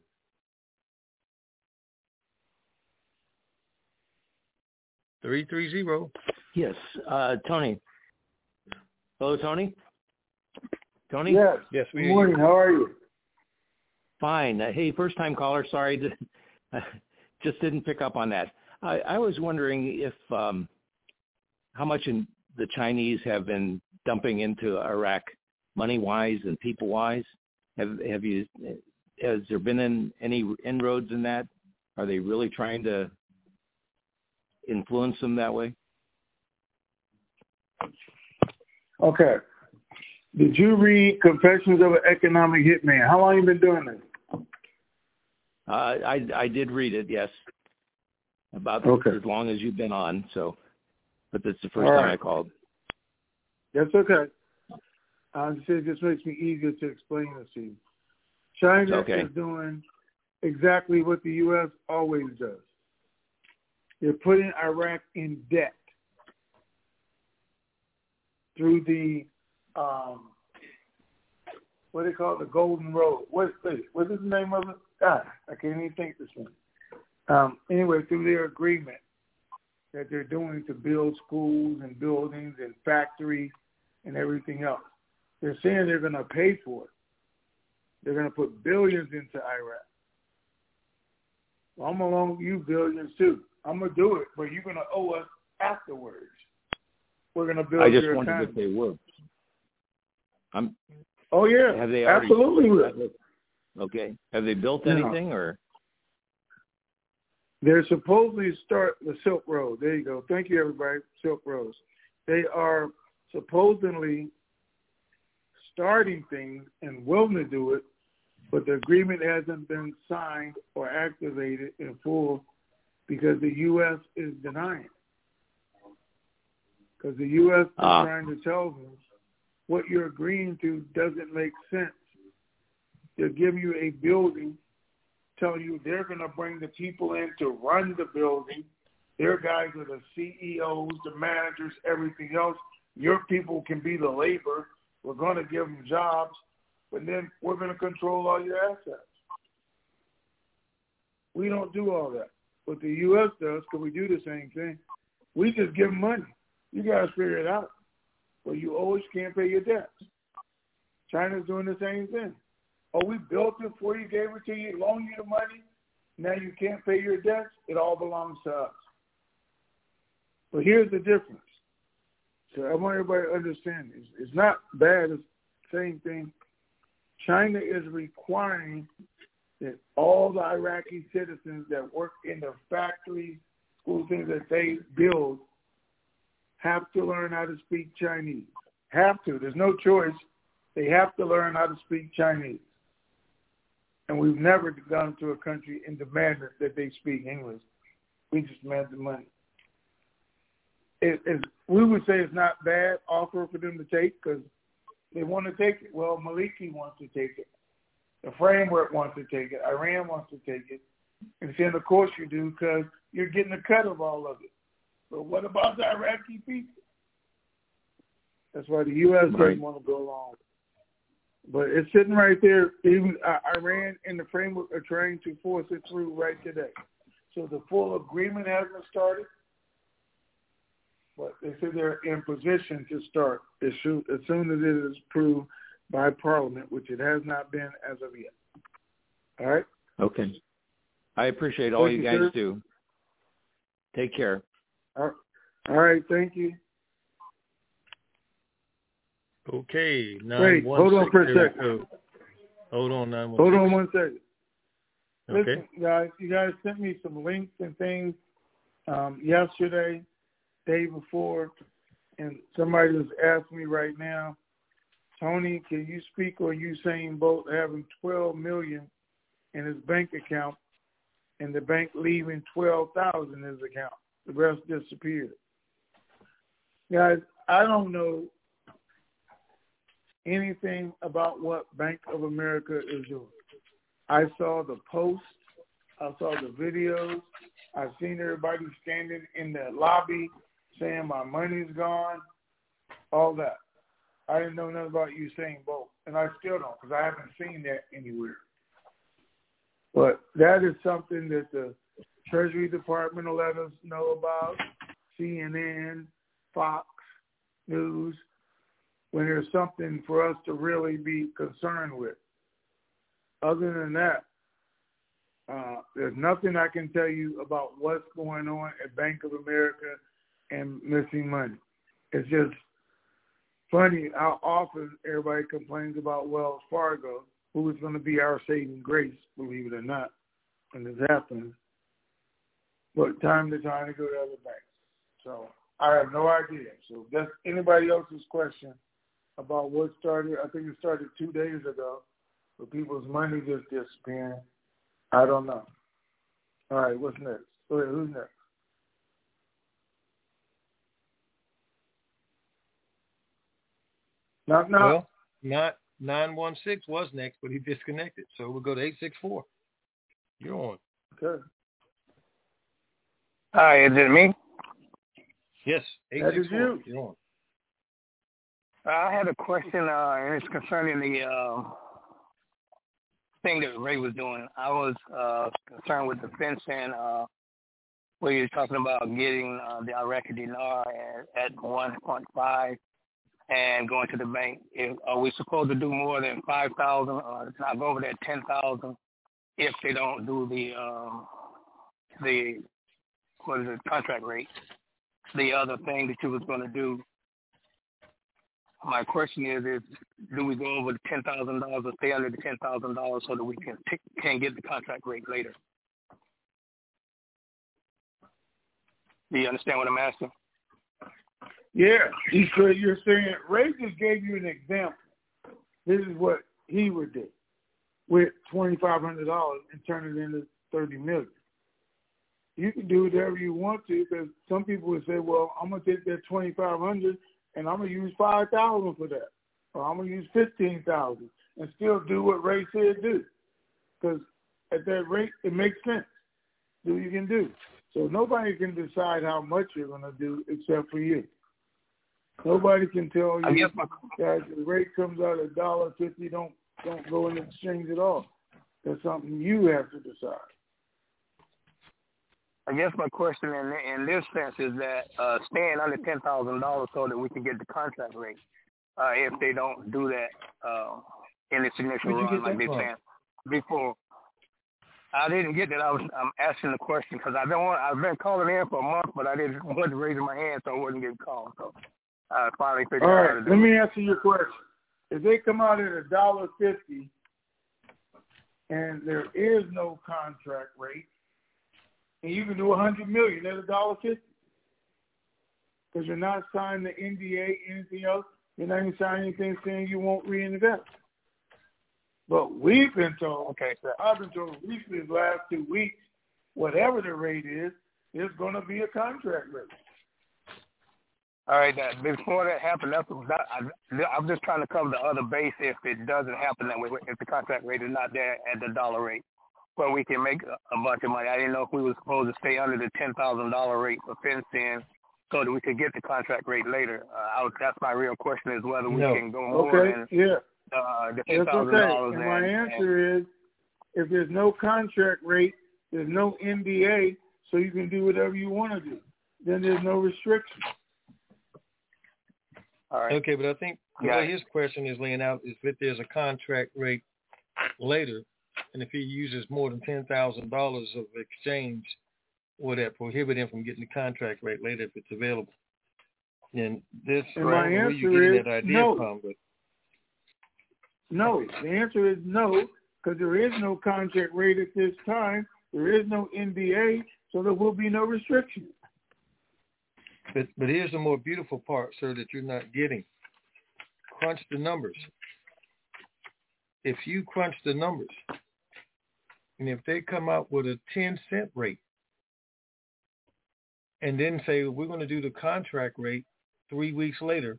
[SPEAKER 6] three three zero.
[SPEAKER 7] Yes, uh, Tony. Hello, Tony? Tony?
[SPEAKER 2] Yes.
[SPEAKER 6] Yes, we
[SPEAKER 2] Good morning. How are you?
[SPEAKER 7] Fine. Uh, hey, first-time caller. Sorry, to, uh, just didn't pick up on that. I, I was wondering if um, how much in the Chinese have been dumping into Iraq, money-wise and people-wise. Have have you has there been in, any inroads in that? Are they really trying to influence them that way?
[SPEAKER 2] Okay. Did you read Confessions of an Economic Hitman? How long have you been doing this?
[SPEAKER 7] Uh, I I did read it, yes. About
[SPEAKER 2] okay.
[SPEAKER 7] as long as you've been on, so. But that's the first
[SPEAKER 2] All
[SPEAKER 7] time
[SPEAKER 2] right.
[SPEAKER 7] I called.
[SPEAKER 2] That's okay. Uh, it just makes me easier to explain this to you. China
[SPEAKER 7] okay.
[SPEAKER 2] is doing exactly what the U S always does. They're putting Iraq in debt through the, um, what do they call it, the Golden Road. What, wait, what is the name of it? God, I can't even think this one. Um, anyway, through their agreement that they're doing to build schools and buildings and factories and everything else. They're saying they're going to pay for it. They're going to put billions into Iraq. Well, I'm along with you billions too. I'm going to do it, but you're going to owe us afterwards. We're going to build
[SPEAKER 7] I just
[SPEAKER 2] your
[SPEAKER 7] wondered
[SPEAKER 2] economy.
[SPEAKER 7] if they were. I'm,
[SPEAKER 2] oh, yeah.
[SPEAKER 7] Have they already,
[SPEAKER 2] absolutely will.
[SPEAKER 7] Okay. Have they built
[SPEAKER 2] No.
[SPEAKER 7] anything or?
[SPEAKER 2] They're supposedly start the Silk Road. There you go. Thank you, everybody. Silk Roads. They are supposedly starting things and willing to do it, but the agreement hasn't been signed or activated in full because the U S is denying it. Because the U S is
[SPEAKER 7] uh.
[SPEAKER 2] trying to tell them what you're agreeing to doesn't make sense. They'll give you a building, tell you they're going to bring the people in to run the building. Their guys are the C E Os, the managers, everything else. Your people can be the labor. We're going to give them jobs, but then we're going to control all your assets. We don't do all that. What the U S does, because we do the same thing, we just give them money. You guys figure it out. Well, you always can't pay your debts. China's doing the same thing. Oh, we built it for you, gave it to you, loaned you the money. Now you can't pay your debts. It all belongs to us. But here's the difference. So I want everybody to understand this. It's not bad. It's the same thing. China is requiring that all the Iraqi citizens that work in the factories, school things that they build, have to learn how to speak Chinese. Have to. There's no choice. They have to learn how to speak Chinese. And we've never gone to a country and demanded that they speak English. We just demand the money. It, it, we would say it's not bad offer for them to take because they want to take it. Well, Maliki wants to take it. The framework wants to take it. Iran wants to take it. And saying, of course you do because you're getting a cut of all of it. But what about the Iraqi people? That's why the U S
[SPEAKER 7] Right.
[SPEAKER 2] doesn't want to go along. But it's sitting right there. Even uh, Iran and the framework are trying to force it through right today. So the full agreement hasn't started, but they say they're in position to start as soon as, soon as it is approved by Parliament, which it has not been as of yet. All right?
[SPEAKER 7] Okay. I appreciate all
[SPEAKER 2] Thank
[SPEAKER 7] you
[SPEAKER 2] you,
[SPEAKER 7] guys
[SPEAKER 2] sir.
[SPEAKER 7] do. Take care.
[SPEAKER 2] All right. Thank you.
[SPEAKER 6] Okay.
[SPEAKER 2] Wait, hold on for a second.
[SPEAKER 6] Hold on, nine one.
[SPEAKER 2] Hold on one second.
[SPEAKER 6] Okay.
[SPEAKER 2] Listen, guys, you guys sent me some links and things um, yesterday, day before, and somebody was asking me right now, Tony, can you speak on Usain Bolt having twelve million dollars in his bank account and the bank leaving twelve thousand dollars in his account? The rest disappeared. Guys, I don't know anything about what Bank of America is doing. I saw the posts. I saw the videos. I've seen everybody standing in the lobby saying my money's gone, all that. I didn't know nothing about Usain Bolt, and I still don't because I haven't seen that anywhere. But that is something that the Treasury Department will let us know about, C N N, Fox News, when there's something for us to really be concerned with. Other than that, uh, there's nothing I can tell you about what's going on at Bank of America and missing money. It's just funny how often everybody complains about Wells Fargo, who is going to be our saving grace, believe it or not, when this happens. But time to time to go to other banks. So I have no idea. So if that's anybody else's question about what started, I think it started two days ago, with people's money just disappearing. I don't know. All right, what's next? Go ahead, who's next? Not now.
[SPEAKER 6] Well, not nine one six was next, but he disconnected. So we'll go to eight six four. You're on.
[SPEAKER 2] Okay.
[SPEAKER 8] Hi, is it me?
[SPEAKER 6] Yes, eight six four.
[SPEAKER 2] You.
[SPEAKER 6] You're on.
[SPEAKER 8] I had a question, uh, and it's concerning the uh, thing that Ray was doing. I was uh, concerned with the fencing, uh, where you're talking about getting uh, the Iraqi dinar at, at one point five and going to the bank. If, are we supposed to do more than five thousand or not go over that ten thousand if they don't do the um, the what is it contract rate? The other thing that you was going to do. My question is: Is do we go over the ten thousand dollars or stay under the ten thousand dollars so that we can t- can get the contract rate later? Do you understand what I'm asking?
[SPEAKER 2] Yeah, he could. You're saying Ray just gave you an example. This is what he would do with twenty five hundred dollars and turn it into thirty million. You can do whatever you want to, because some people would say, "Well, I'm gonna take that twenty five hundred and I'm gonna use five thousand for that, or I'm gonna use fifteen thousand and still do what Ray said do." Because at that rate, it makes sense. Do what you can do. So nobody can decide how much you're gonna do except for you. Nobody can tell you that if the rate comes out at one dollar fifty, don't don't go in exchange at all. That's something you have to decide.
[SPEAKER 8] I guess my question in in this sense is that uh, staying under ten thousand dollars so that we can get the contract rate. Uh, if they don't do that uh, in its initial run, like they saying before. I didn't get that. I was I'm asking the question because I don't want. I've been calling in for a month, but I didn't wasn't raising my hand, so I wasn't getting called. So I finally figured
[SPEAKER 2] All
[SPEAKER 8] out
[SPEAKER 2] right,
[SPEAKER 8] how to do
[SPEAKER 2] let
[SPEAKER 8] it.
[SPEAKER 2] me answer your question. If they come out at a dollar fifty and there is no contract rate, and you can do a hundred million at a dollar fifty, because you're not signing the N D A, anything else. You're not even signing anything saying you won't reinvest. But we've been told,
[SPEAKER 8] okay, sir.
[SPEAKER 2] I've been told recently the last two weeks, whatever the rate is, there's going to be a contract rate.
[SPEAKER 8] All right, that before that happened, that's that, I, I'm just trying to cover the other base if it doesn't happen that way, if the contract rate is not there at the dollar rate, where we can make a, a bunch of money. I didn't know if we were supposed to stay under the ten thousand dollars rate for fencing so that we could get the contract rate later. Uh, I was, that's my real question is whether we
[SPEAKER 6] no.
[SPEAKER 8] can go more
[SPEAKER 2] okay,
[SPEAKER 8] than
[SPEAKER 2] yeah.
[SPEAKER 8] uh, the ten
[SPEAKER 2] That's
[SPEAKER 8] thousand
[SPEAKER 2] okay.
[SPEAKER 8] dollars.
[SPEAKER 2] And
[SPEAKER 8] and,
[SPEAKER 2] my answer and, is, if there's no contract rate, there's no N D A, so you can do whatever you want to do. Then there's no restriction.
[SPEAKER 8] all right.
[SPEAKER 6] Okay, but I think
[SPEAKER 8] Yeah.
[SPEAKER 6] what his question is laying out is if there's a contract rate later, and if he uses more than ten thousand dollars of exchange, will that prohibit him from getting the contract rate later if it's available? And this
[SPEAKER 2] And
[SPEAKER 6] I
[SPEAKER 2] my
[SPEAKER 6] don't know where you
[SPEAKER 2] answer
[SPEAKER 6] getting
[SPEAKER 2] is
[SPEAKER 6] that idea
[SPEAKER 2] no.
[SPEAKER 6] from, but
[SPEAKER 2] No, the answer is no, because there is no contract rate at this time. There is no N D A, so there will be no restriction.
[SPEAKER 6] But but here's the more beautiful part, sir, that you're not getting. Crunch the numbers. If you crunch the numbers, and if they come out with a ten cent rate, and then say we're going to do the contract rate three weeks later,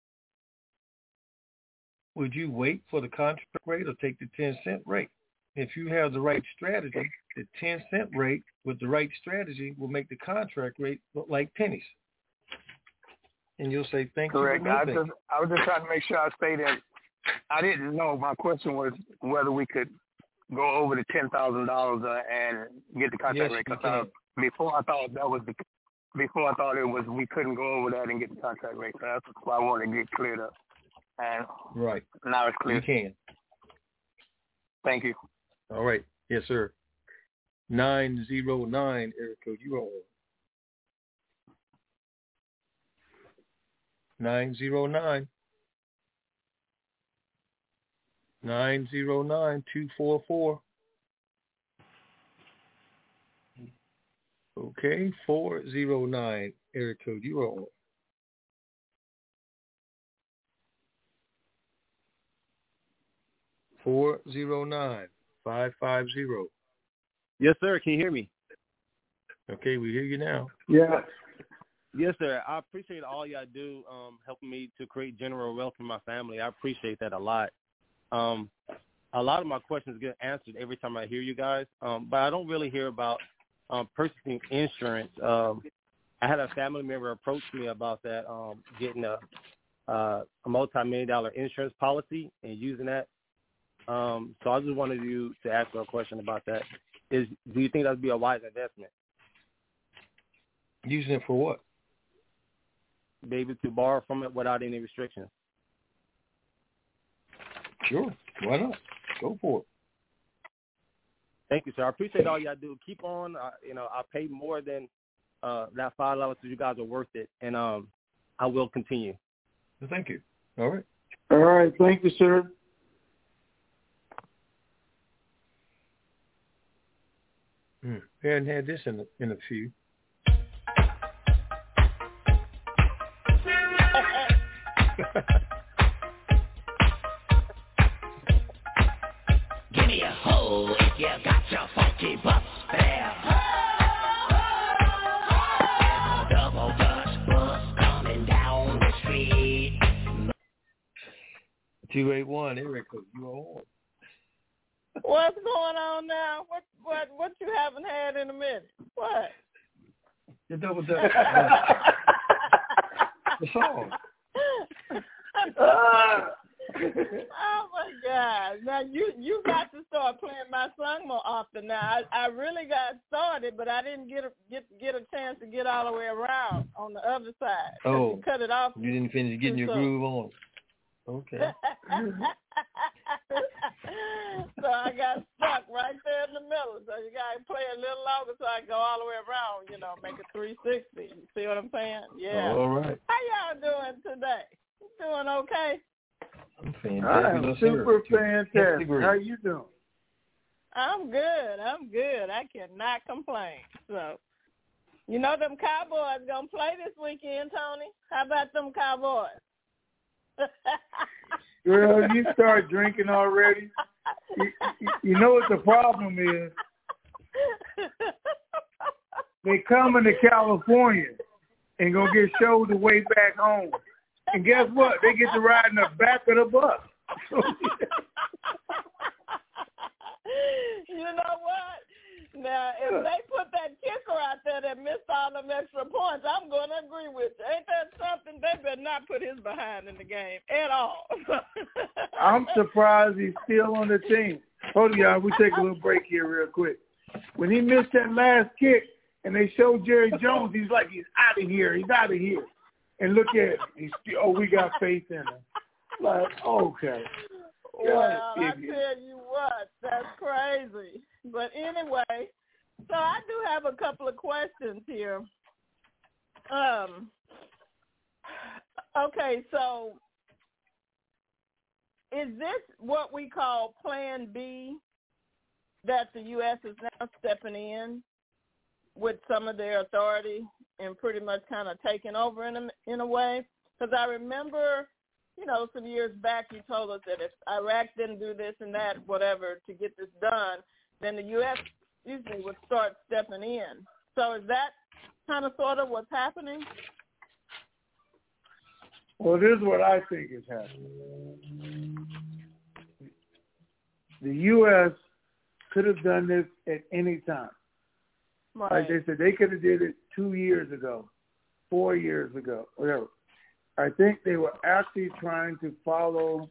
[SPEAKER 6] would you wait for the contract rate or take the ten cent rate? If you have the right strategy, the ten cent rate with the right strategy will make the contract rate look like pennies. And you'll say, thank
[SPEAKER 8] Correct.
[SPEAKER 6] you. Correct.
[SPEAKER 8] I, just, I was just trying to make sure I stayed in. I didn't know. My question was whether we could go over the ten thousand dollars uh, and get the contract
[SPEAKER 6] Yes,
[SPEAKER 8] rate.
[SPEAKER 6] you
[SPEAKER 8] Cause I, before I thought that was the. Before I thought it was we couldn't go over that and get the contract rate. So that's why I wanted to get cleared up. And
[SPEAKER 6] Right.
[SPEAKER 8] now it's clear.
[SPEAKER 6] You can.
[SPEAKER 8] Thank you.
[SPEAKER 6] All right. Yes, sir. nine zero nine, Erica, you are on. nine zero nine. nine zero nine, two four four. Okay, four zero nine, area code, you are on. four zero nine, five five zero.
[SPEAKER 9] Yes, sir. Can you hear me?
[SPEAKER 6] Okay, we hear you now.
[SPEAKER 2] Yeah.
[SPEAKER 9] Yes, sir. I appreciate all y'all do, um, helping me to create general wealth for my family. I appreciate that a lot. Um, a lot of my questions get answered every time I hear you guys, um, but I don't really hear about um, purchasing insurance. Um, I had a family member approach me about that, um, getting a, uh, a multi-million dollar insurance policy and using that. Um, so I just wanted you to ask her a question about that. Is do you think that would be a wise investment?
[SPEAKER 6] Using it for what?
[SPEAKER 9] Be able to borrow from it without any restrictions.
[SPEAKER 6] Sure. Why not? Go for it.
[SPEAKER 9] Thank you, sir. I appreciate all y'all do. Keep on. Uh, you know, I paid more than uh, that five dollars, so you guys are worth it, and um, I will continue.
[SPEAKER 6] Well, thank you. All right.
[SPEAKER 2] All right. Thank you, sir.
[SPEAKER 6] Hmm. We haven't had this in a, in a few.
[SPEAKER 10] Give me a hole if you got your funky bus fare. Double Dutch bus coming down the street.
[SPEAKER 6] two eight one, Eric, you are on.
[SPEAKER 11] What's going on now? What what what you haven't had in a minute? What?
[SPEAKER 6] The double Dutch. The song.
[SPEAKER 11] Oh my God! Now you you got to start playing my song more often. Now I, I really got started, but I didn't get a, get get a chance to get all the way around on the other side.
[SPEAKER 6] Oh,
[SPEAKER 11] you cut it off.
[SPEAKER 6] You didn't finish getting your groove on. Okay.
[SPEAKER 11] So I got stuck right there in the middle. So you got to play a little longer so I can go all the way around, you know, make it three sixty. You see what I'm saying? Yeah.
[SPEAKER 6] All right.
[SPEAKER 11] How y'all doing today? Doing okay?
[SPEAKER 6] I'm fantastic.
[SPEAKER 2] I'm super fantastic. How you doing?
[SPEAKER 11] I'm good. I'm good. I cannot complain. So, you know them Cowboys going to play this weekend, Tony? How about them Cowboys?
[SPEAKER 2] Girl, you start drinking already. You, you, you know what the problem is? They coming to California and gonna get showed the way back home. And guess what? They get to ride in the back of the bus.
[SPEAKER 11] You know what? Now, if they put that kicker out there that missed all them extra points, I'm going to agree with you. Ain't that something? They better not put his behind in the game at all.
[SPEAKER 2] I'm surprised he's still on the team. Hold on, y'all. We take a little break here real quick. When he missed that last kick and they showed Jerry Jones, he's like, he's out of here. He's out of here. And look at him. He's still, oh, we got faith in him. Like, okay.
[SPEAKER 11] Well, I tell you what, that's crazy. But anyway, so I do have a couple of questions here. Um. Okay, so is this what we call Plan B that the U S is now stepping in with some of their authority and pretty much kind of taking over in a, in a way? Because I remember, you know, some years back you told us that if Iraq didn't do this and that, whatever, to get this done, then the U S usually would start stepping in. So is that kind of sort of what's happening?
[SPEAKER 2] Well, this is what I think is happening. The U S could have done this at any time.
[SPEAKER 11] Right.
[SPEAKER 2] Like they said, they could have did it two years ago, four years ago, whatever. I think they were actually trying to follow,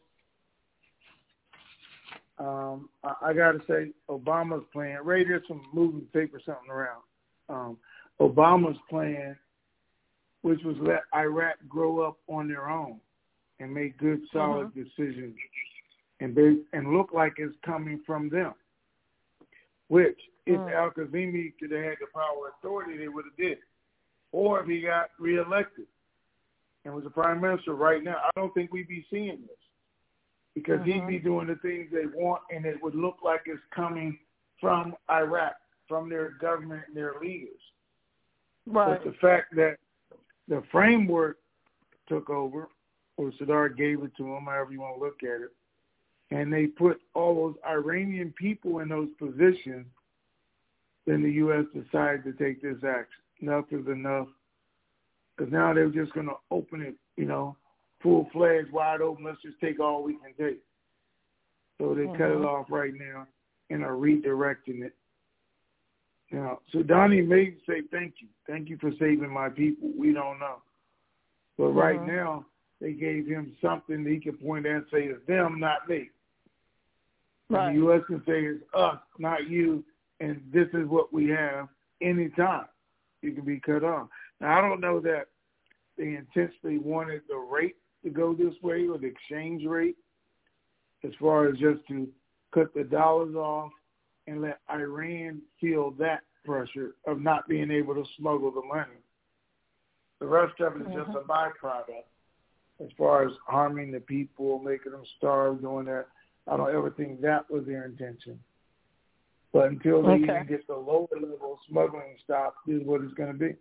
[SPEAKER 2] um, I, I got to say, Obama's plan. Ray, there's some moving paper something around. Um, Obama's plan, which was let Iraq grow up on their own and make good, solid uh-huh. decisions and be, and look like it's coming from them, which if uh-huh. Al-Kazemi could have had the power authority, they would have did. Or if he got reelected and was the prime minister right now, I don't think we'd be seeing this. because
[SPEAKER 11] mm-hmm.
[SPEAKER 2] he'd be doing the things they want, and it would look like it's coming from Iraq, from their government and their leaders.
[SPEAKER 11] Right.
[SPEAKER 2] But the fact that the framework took over, or Sadr gave it to them, however you want to look at it, and they put all those Iranian people in those positions, then the U S decided to take this action. Enough is enough. Because now they're just going to open it, you know, full-fledged, wide open. Let's just take all we can take. So they mm-hmm. cut it off right now and are redirecting it. Now, Soudani may say thank you. Thank you for saving my people. We don't know. But mm-hmm. right now, they gave him something that he can point at and say it's them, not me.
[SPEAKER 11] Right.
[SPEAKER 2] And the U S can say it's us, not you, and this is what we have anytime. You can be cut off. Now, I don't know that they intentionally wanted the rate to go this way or the exchange rate as far as just to cut the dollars off and let Iran feel that pressure of not being able to smuggle the money. The rest of it is mm-hmm. just a byproduct as far as harming the people, making them starve, doing that. I don't ever think that was their intention. But until they
[SPEAKER 11] okay.
[SPEAKER 2] even get the lower level smuggling stopped, this is what it's going to be.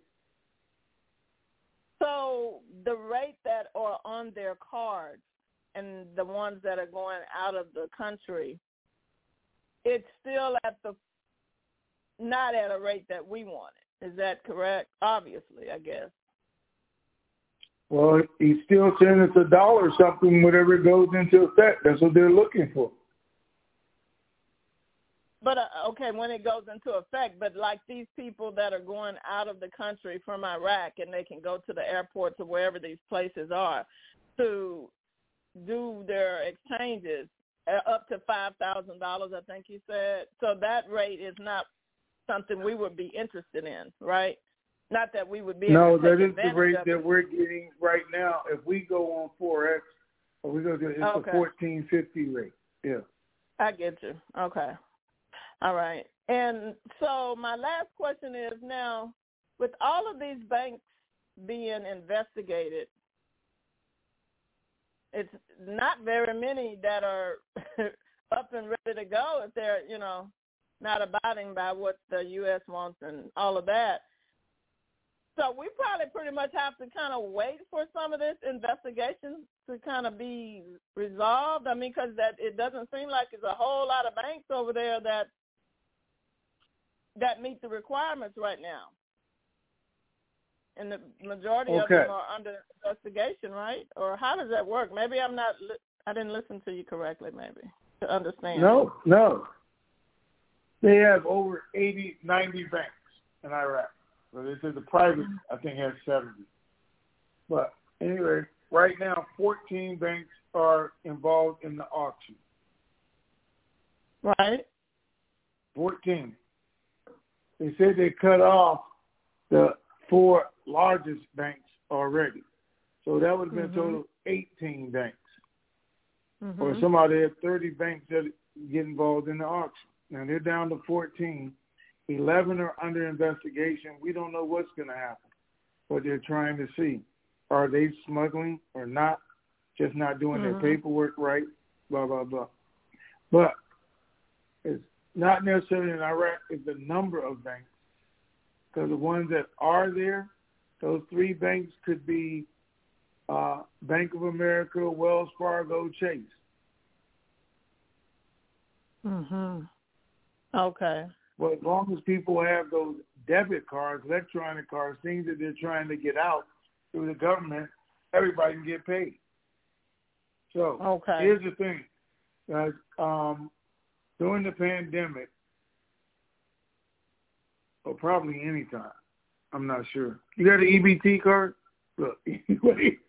[SPEAKER 11] So the rate that are on their cards and the ones that are going out of the country, it's still at the not at a rate that we wanted. Is that correct? Obviously, I guess.
[SPEAKER 2] Well, he's still saying it's a dollar something, whatever it goes into effect. That's what they're looking for.
[SPEAKER 11] But, uh, okay, when it goes into effect, but like these people that are going out of the country from Iraq and they can go to the airports or wherever these places are to do their exchanges uh, up to five thousand dollars, I think you said. So that rate is not something we would be interested in, right? Not that we would be able
[SPEAKER 2] no,
[SPEAKER 11] to take
[SPEAKER 2] that is the rate
[SPEAKER 11] of
[SPEAKER 2] that
[SPEAKER 11] it.
[SPEAKER 2] we're getting right now. If we go on Forex, or we go to it's
[SPEAKER 11] okay.
[SPEAKER 2] a fourteen fifty rate. Yeah.
[SPEAKER 11] I get you. Okay. All right. And so my last question is now, with all of these banks being investigated, it's not very many that are up and ready to go if they're, you know, not abiding by what the U S wants and all of that. So we probably pretty much have to kind of wait for some of this investigation to kind of be resolved. I mean, because that it doesn't seem like there's a whole lot of banks over there that that meet the requirements right now. And the majority
[SPEAKER 2] okay.
[SPEAKER 11] of them are under investigation, right? Or how does that work? Maybe I'm not, I didn't listen to you correctly, maybe, to understand.
[SPEAKER 2] No, no. They have over eighty, ninety banks in Iraq. So this is the private, I think, has seventy. But anyway, right now, fourteen banks are involved in the auction.
[SPEAKER 11] Right.
[SPEAKER 2] fourteen. They said they cut off the four largest banks already. So that would have been
[SPEAKER 11] mm-hmm.
[SPEAKER 2] a total of eighteen banks.
[SPEAKER 11] Mm-hmm.
[SPEAKER 2] Or somebody had thirty banks that get involved in the auction. Now they're down to fourteen. eleven are under investigation. We don't know what's going to happen. But they're trying to see, are they smuggling or not, just not doing
[SPEAKER 11] mm-hmm.
[SPEAKER 2] their paperwork right, blah, blah, blah. But it's not necessarily in Iraq is the number of banks, because the ones that are there, those three banks could be uh, Bank of America, Wells Fargo, Chase.
[SPEAKER 11] Mm-hmm. Okay.
[SPEAKER 2] But as long as people have those debit cards, electronic cards, things that they're trying to get out through the government, everybody can get paid. So
[SPEAKER 11] okay.
[SPEAKER 2] here's the thing. Guys, um, during the pandemic, or probably any time, I'm not sure. You got an E B T card? Look, anyway,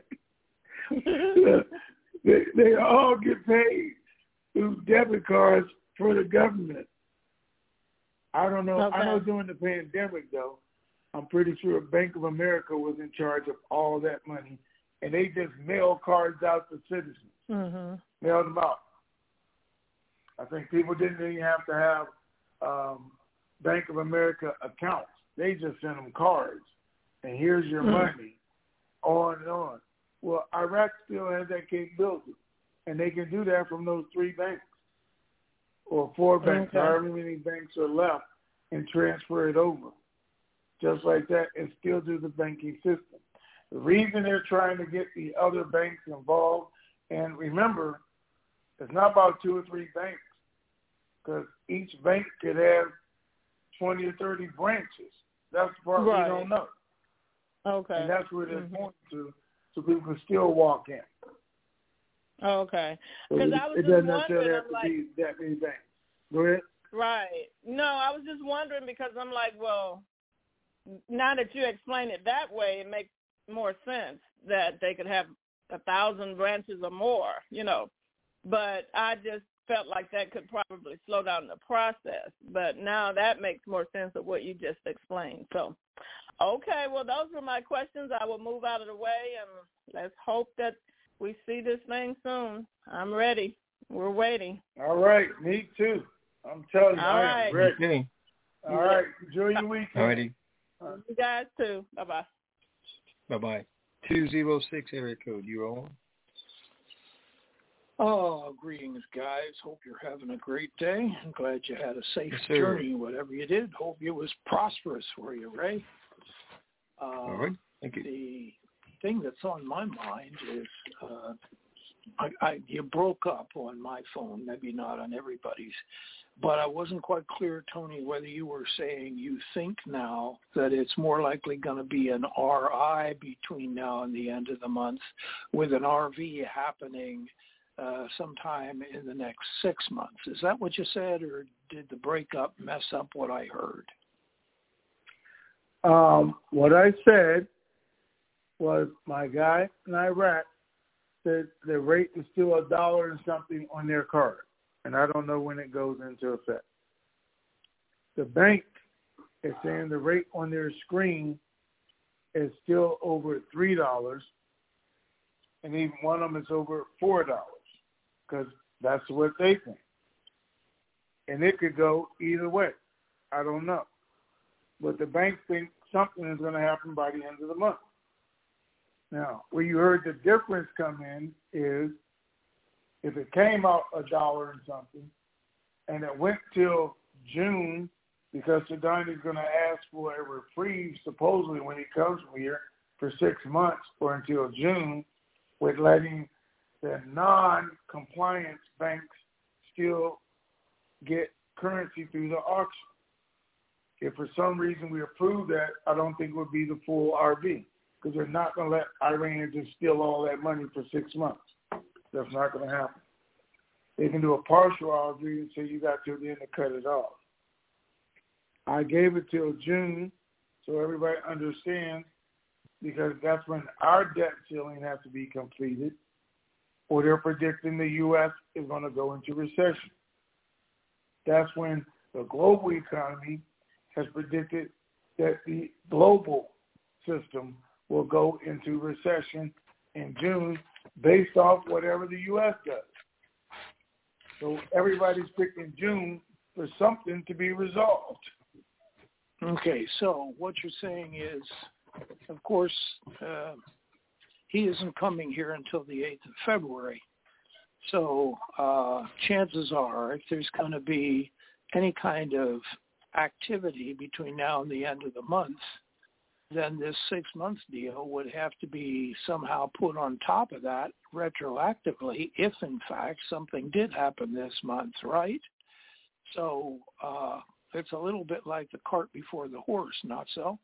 [SPEAKER 2] they, they all get paid through debit cards for the government. I don't know.
[SPEAKER 11] Okay.
[SPEAKER 2] I know during the pandemic, though, I'm pretty sure Bank of America was in charge of all that money, and they just mail cards out to citizens.
[SPEAKER 11] Mm-hmm.
[SPEAKER 2] Mailed them out. I think people didn't even have to have um, Bank of America accounts. They just sent them cards, and here's your mm-hmm. money, on and on. Well, Iraq still has that capability, And they can do that from those three banks or four banks,
[SPEAKER 11] okay.
[SPEAKER 2] however many banks are left, and transfer it over. Just like that, and still do the banking system. The reason they're trying to get the other banks involved, and remember, it's not about two or three banks, because each bank could have twenty or thirty branches. That's the part
[SPEAKER 11] right.
[SPEAKER 2] we don't know.
[SPEAKER 11] Okay.
[SPEAKER 2] And that's where they're
[SPEAKER 11] mm-hmm.
[SPEAKER 2] going to, so people can still walk in.
[SPEAKER 11] Okay.
[SPEAKER 2] So
[SPEAKER 11] Because
[SPEAKER 2] it,
[SPEAKER 11] I was
[SPEAKER 2] it
[SPEAKER 11] just
[SPEAKER 2] doesn't
[SPEAKER 11] wondering,
[SPEAKER 2] necessarily have
[SPEAKER 11] I'm
[SPEAKER 2] to
[SPEAKER 11] like,
[SPEAKER 2] be that many banks. Go ahead.
[SPEAKER 11] Right. No, I was just wondering because I'm like, well, now that you explain it that way, it makes more sense that they could have a thousand branches or more, you know. But I just felt like that could probably slow down the process. But now that makes more sense of what you just explained. So, okay, well, those were my questions. I will move out of the way, and let's hope that we see this thing soon. I'm ready. We're waiting.
[SPEAKER 2] All right, me too. I'm telling you,
[SPEAKER 11] All
[SPEAKER 2] I
[SPEAKER 11] right.
[SPEAKER 2] am ready.
[SPEAKER 6] Okay.
[SPEAKER 2] All right, enjoy your weekend.
[SPEAKER 6] All righty.
[SPEAKER 11] You guys too. Bye-bye.
[SPEAKER 6] Bye-bye. two zero six area code, you're on.
[SPEAKER 12] Oh, greetings, guys. Hope you're having a great day. I'm glad you had a safe
[SPEAKER 6] Yes, sir.
[SPEAKER 12] journey, whatever you did. Hope it was prosperous for you, Ray. Uh,
[SPEAKER 6] All right. Thank you.
[SPEAKER 12] The thing that's on my mind is uh, I, I, you broke up on my phone, maybe not on everybody's, but I wasn't quite clear, Tony, whether you were saying you think now that it's more likely going to be an R I between now and the end of the month, with an R V happening uh, sometime in the next six months. Is that what you said, or did the breakup mess up what I heard?
[SPEAKER 2] Um, what I said was my guy in Iraq said the rate is still a dollar and something on their card, and I don't know when it goes into effect. The bank is saying the rate on their screen is still over three dollars, and even one of them is over four dollars, because that's what they think. And it could go either way. I don't know. But the bank thinks something is going to happen by the end of the month. Now, where you heard the difference come in is if it came out a dollar and something, and it went till June, because Saddam is going to ask for a reprieve, supposedly, when he comes from here for six months or until June, with letting the non-compliance banks still get currency through the auction. If for some reason we approve that, I don't think it would be the full R V, because they're not going to let Iran just steal all that money for six months. That's not going to happen. They can do a partial R V and say you got till the end to cut it off. I gave it till June so everybody understands, because that's when our debt ceiling has to be completed, or they're predicting the U S is going to go into recession. That's when the global economy has predicted that the global system will go into recession in June based off whatever the U S does. So everybody's picking June for something to be resolved.
[SPEAKER 12] Okay, so what you're saying is, of course, uh, he isn't coming here until the eighth of February. So uh, chances are, if there's going to be any kind of activity between now and the end of the month, then this six-month deal would have to be somehow put on top of that retroactively if, in fact, something did happen this month, right? So uh, it's a little bit like the cart before the horse, not so?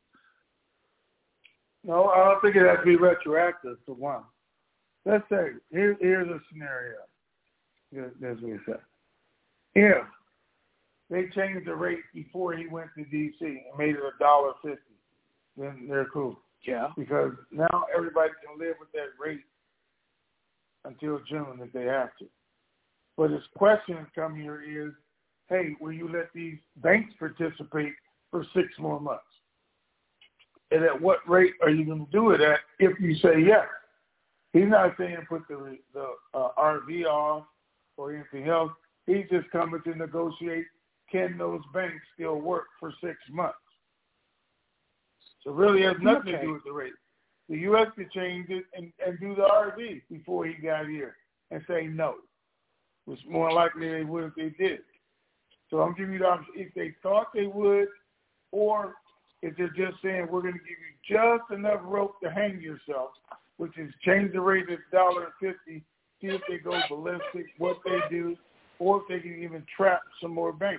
[SPEAKER 2] No, I don't think it has to be retroactive, for one. Let's say, here, here's a scenario. That's what he said. If they changed the rate before he went to D C and made it a dollar fifty, then they're cool.
[SPEAKER 12] Yeah.
[SPEAKER 2] Because now everybody can live with that rate until June if they have to. But his question come here is, hey, will you let these banks participate for six more months? And at what rate are you going to do it at if you say yes? He's not saying put the, the uh, R V off or anything else. He's just coming to negotiate, can those banks still work for six months? So it really has nothing
[SPEAKER 12] okay.
[SPEAKER 2] to do with the rate. The U S could change it and, and do the R V before he got here and say no. It's more likely they would if they did. So I'm giving you the option if they thought they would, or if they're just saying we're going to give you just enough rope to hang yourself, which is change the rate to one dollar fifty, see if they go ballistic, what they do, or if they can even trap some more banks.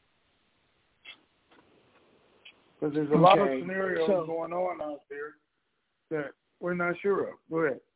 [SPEAKER 2] Because there's a okay. lot of scenarios so, going on out there that we're not sure of. Go ahead.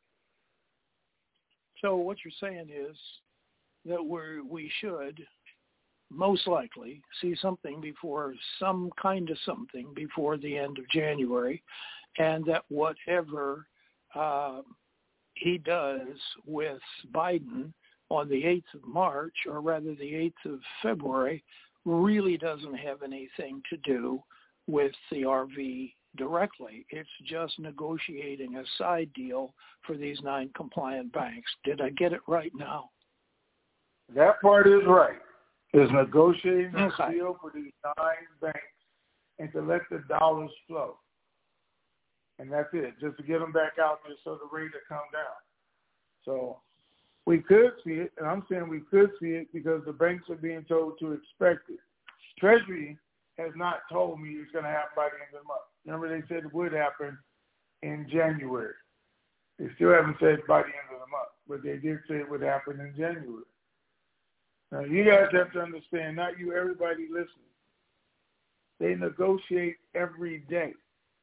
[SPEAKER 12] So what you're saying is that we're, we should most likely see something before, some kind of something before the end of January, and that whatever uh, he does with Biden on the eighth of March, or rather the eighth of February, really doesn't have anything to do with the R V directly. It's just negotiating a side deal for these nine compliant banks. Did I get it right now?
[SPEAKER 2] That part is right. Is negotiating a
[SPEAKER 12] okay.
[SPEAKER 2] deal for these nine banks and to let the dollars flow. And that's it, just to get them back out there so the rate will come down. So we could see it, and I'm saying we could see it because the banks are being told to expect it. Treasury has not told me it's going to happen by the end of the month. Remember they said it would happen in January. They still haven't said by the end of the month, but they did say it would happen in January. Now, you guys have to understand, not you, everybody listening, they negotiate every day.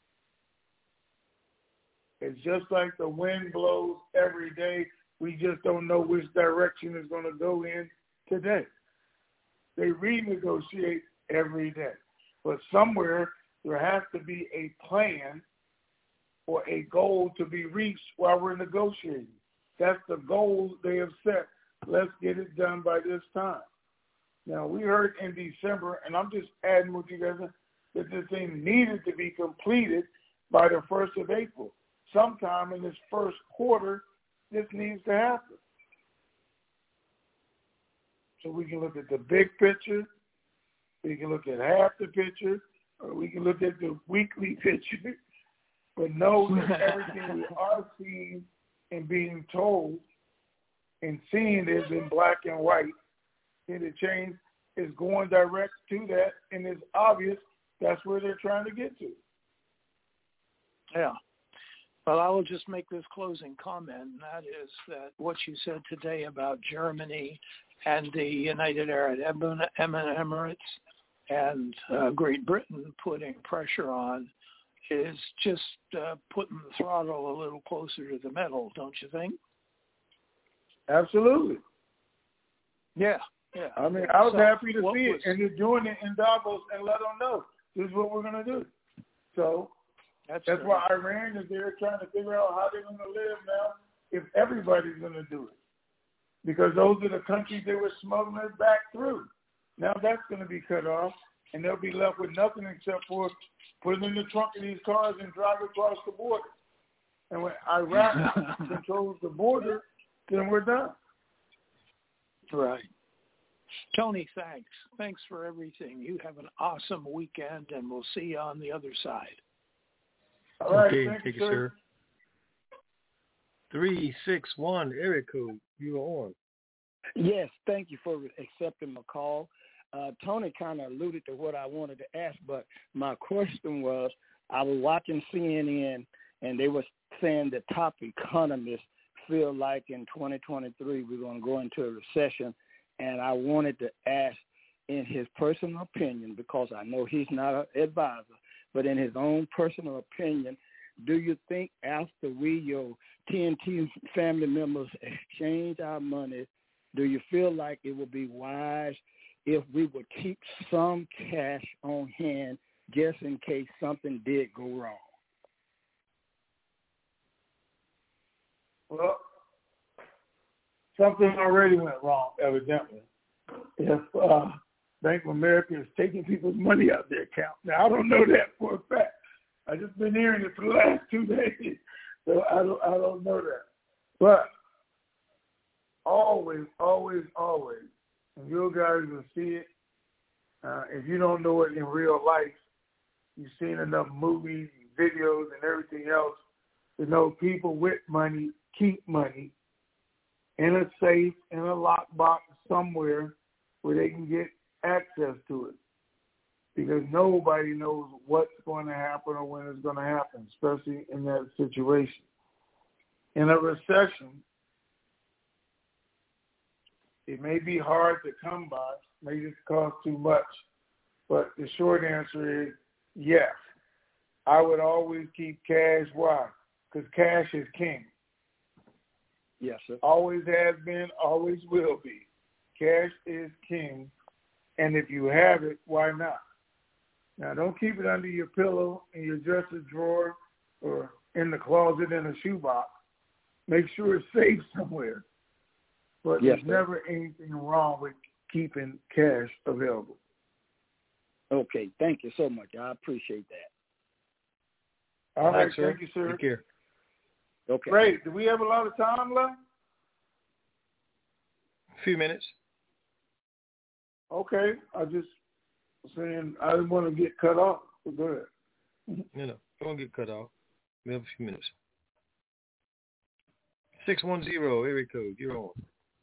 [SPEAKER 2] It's just like the wind blows every day. We just don't know which direction it's going to go in today. They renegotiate every day. But somewhere there has to be a plan or a goal to be reached while we're negotiating. That's the goal they have set. Let's get it done by this time. Now, we heard in December, and I'm just adding what you guys said, that this thing needed to be completed by the first of April. Sometime in this first quarter, this needs to happen. So we can look at the big picture, we can look at half the picture, or we can look at the weekly picture, but know that everything we are seeing and being told and seeing is in black and white, and the change is going direct to that, and it's obvious that's where they're trying to get to.
[SPEAKER 12] Yeah. Well, I will just make this closing comment, and that is that what you said today about Germany and the United Arab Emirates and uh, Great Britain putting pressure on is just uh, putting the throttle a little closer to the metal, don't you think?
[SPEAKER 2] Absolutely.
[SPEAKER 12] Yeah, yeah.
[SPEAKER 2] I mean, I was
[SPEAKER 12] so
[SPEAKER 2] happy to see
[SPEAKER 12] was,
[SPEAKER 2] it, and they're doing it in Davos and let them know this is what we're going to do. So that's, that's why Iran is there trying to figure out how they're going to live now if everybody's going to do it. Because those are the countries they were smuggling it back through. Now that's going to be cut off, and they'll be left with nothing except for put them in the trunk of these cars and drive across the border. And when Iraq controls the border, then we're done.
[SPEAKER 12] Right. Tony, thanks. Thanks for everything. You have an awesome weekend, and we'll see you on the other side.
[SPEAKER 2] All right.
[SPEAKER 6] Okay,
[SPEAKER 2] thank
[SPEAKER 6] thank
[SPEAKER 2] you,
[SPEAKER 6] you,
[SPEAKER 2] sir.
[SPEAKER 6] sir. three six one, area code. You are on.
[SPEAKER 13] Yes, thank you for accepting my call. Uh, Tony kind of alluded to what I wanted to ask, but my question was, I was watching C N N, and they were saying the top economists feel like in twenty twenty-three we're going to go into a recession, and I wanted to ask, in his personal opinion, because I know he's not an advisor, but in his own personal opinion, do you think after we, your T N T family members, exchange our money, do you feel like it would be wise if we would keep some cash on hand just in case something did go wrong?
[SPEAKER 2] Well, something already went wrong, evidently. If uh, Bank of America is taking people's money out of their account. Now, I don't know that for a fact. I've just been hearing it for the last two days, so I don't, I don't know that. But always, always, always, and you guys will see it. Uh, if you don't know it in real life, you've seen enough movies, videos, and everything else to know people with money keep money, in a safe, in a lockbox somewhere where they can get access to it. Because nobody knows what's going to happen or when it's going to happen, especially in that situation. In a recession, it may be hard to come by, may just cost too much, but the short answer is yes. I would always keep cash. Why? Because cash is king.
[SPEAKER 13] Yes, sir.
[SPEAKER 2] Always has been, always will be. Cash is king, and if you have it, why not? Now, don't keep it under your pillow, in your dresser drawer, or in the closet in a shoebox. Make sure it's safe somewhere. But
[SPEAKER 13] yes,
[SPEAKER 2] there's
[SPEAKER 13] sir.
[SPEAKER 2] never anything wrong with keeping cash available.
[SPEAKER 13] Okay, thank you so much. I appreciate that.
[SPEAKER 2] All right,
[SPEAKER 6] Thanks, sir.
[SPEAKER 2] thank you, sir.
[SPEAKER 6] Take care.
[SPEAKER 13] Okay.
[SPEAKER 2] Great. Do we have a lot of time left?
[SPEAKER 6] A few minutes.
[SPEAKER 2] Okay. I just saying I didn't want to get cut off. Go ahead.
[SPEAKER 6] No, no. Don't get cut off. We have a few minutes. six one zero, area code. You're on.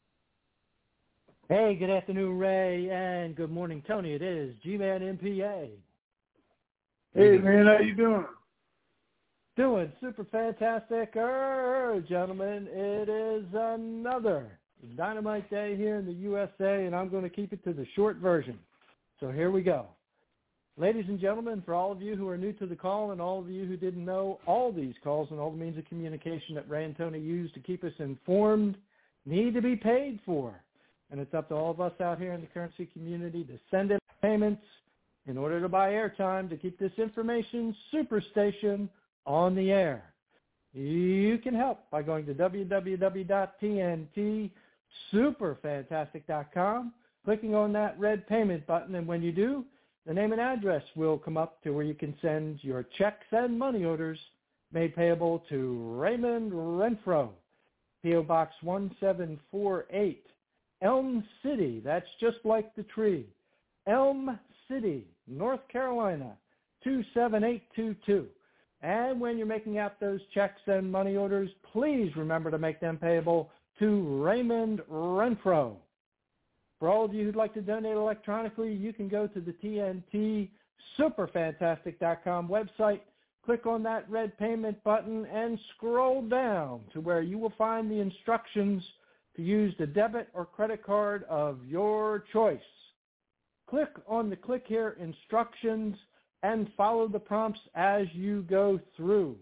[SPEAKER 14] Hey, good afternoon, Ray, and good morning, Tony. It is G-Man M P A.
[SPEAKER 2] Hey, man, how you doing?
[SPEAKER 14] Doing super fantastic, er, gentlemen. It is another Dynamite Day here in the U S A, and I'm going to keep it to the short version. So here we go. Ladies and gentlemen, for all of you who are new to the call and all of you who didn't know, all these calls and all the means of communication that Ray and Tony use to keep us informed need to be paid for. And it's up to all of us out here in the currency community to send in payments in order to buy airtime to keep this information superstation on the air. You can help by going to w w w dot t n t super fantastic dot com, clicking on that red payment button, and when you do, the name and address will come up to where you can send your checks and money orders made payable to Raymond Renfro, P O Box one seven four eight, Elm City, that's just like the tree, Elm City, North Carolina, two seven eight two two. And when you're making out those checks and money orders, please remember to make them payable to Raymond Renfro. For all of you who'd like to donate electronically, you can go to the T N T super fantastic dot com website, click on that red payment button, and scroll down to where you will find the instructions to use the debit or credit card of your choice. Click on the Click Here instructions and follow the prompts as you go through.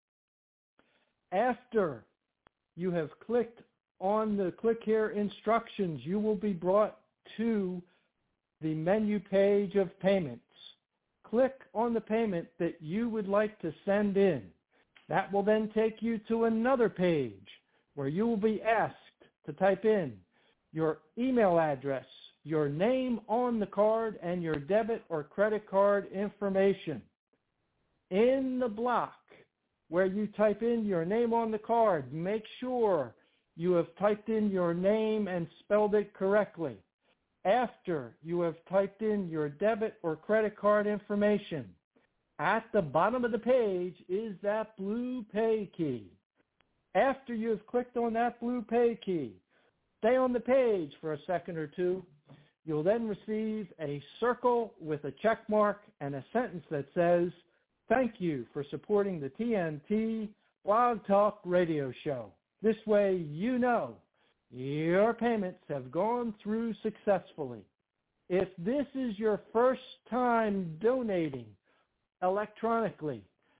[SPEAKER 14] After you have clicked on the Click Here instructions, you will be brought to the menu page of payments. Click on the payment that you would like to send in. That will then take you to another page where you will be asked to type in your email address, your name on the card, and your debit or credit card information. In the block where you type in your name on the card, make sure you have typed in your name and spelled it correctly. After you have typed in your debit or credit card information, at the bottom of the page is that blue pay key. After you have clicked on that blue pay key, stay on the page for a second or two. You'll then receive a circle with a check mark and a sentence that says, "Thank you for supporting the T N T Blog Talk Radio Show." This way you know your payments have gone through successfully. If this is your first time donating electronically,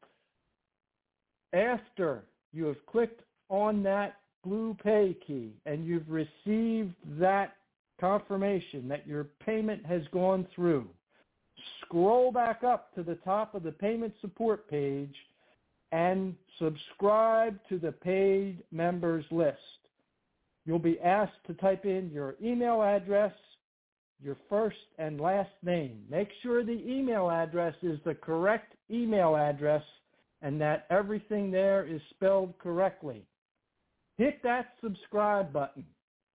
[SPEAKER 14] after you have clicked on that blue pay key and you've received that confirmation that your payment has gone through, scroll back up to the top of the payment support page and subscribe to the paid members list. You'll be asked to type in your email address, your first and last name. Make sure the email address is the correct email address and that everything there is spelled correctly. Hit that subscribe button.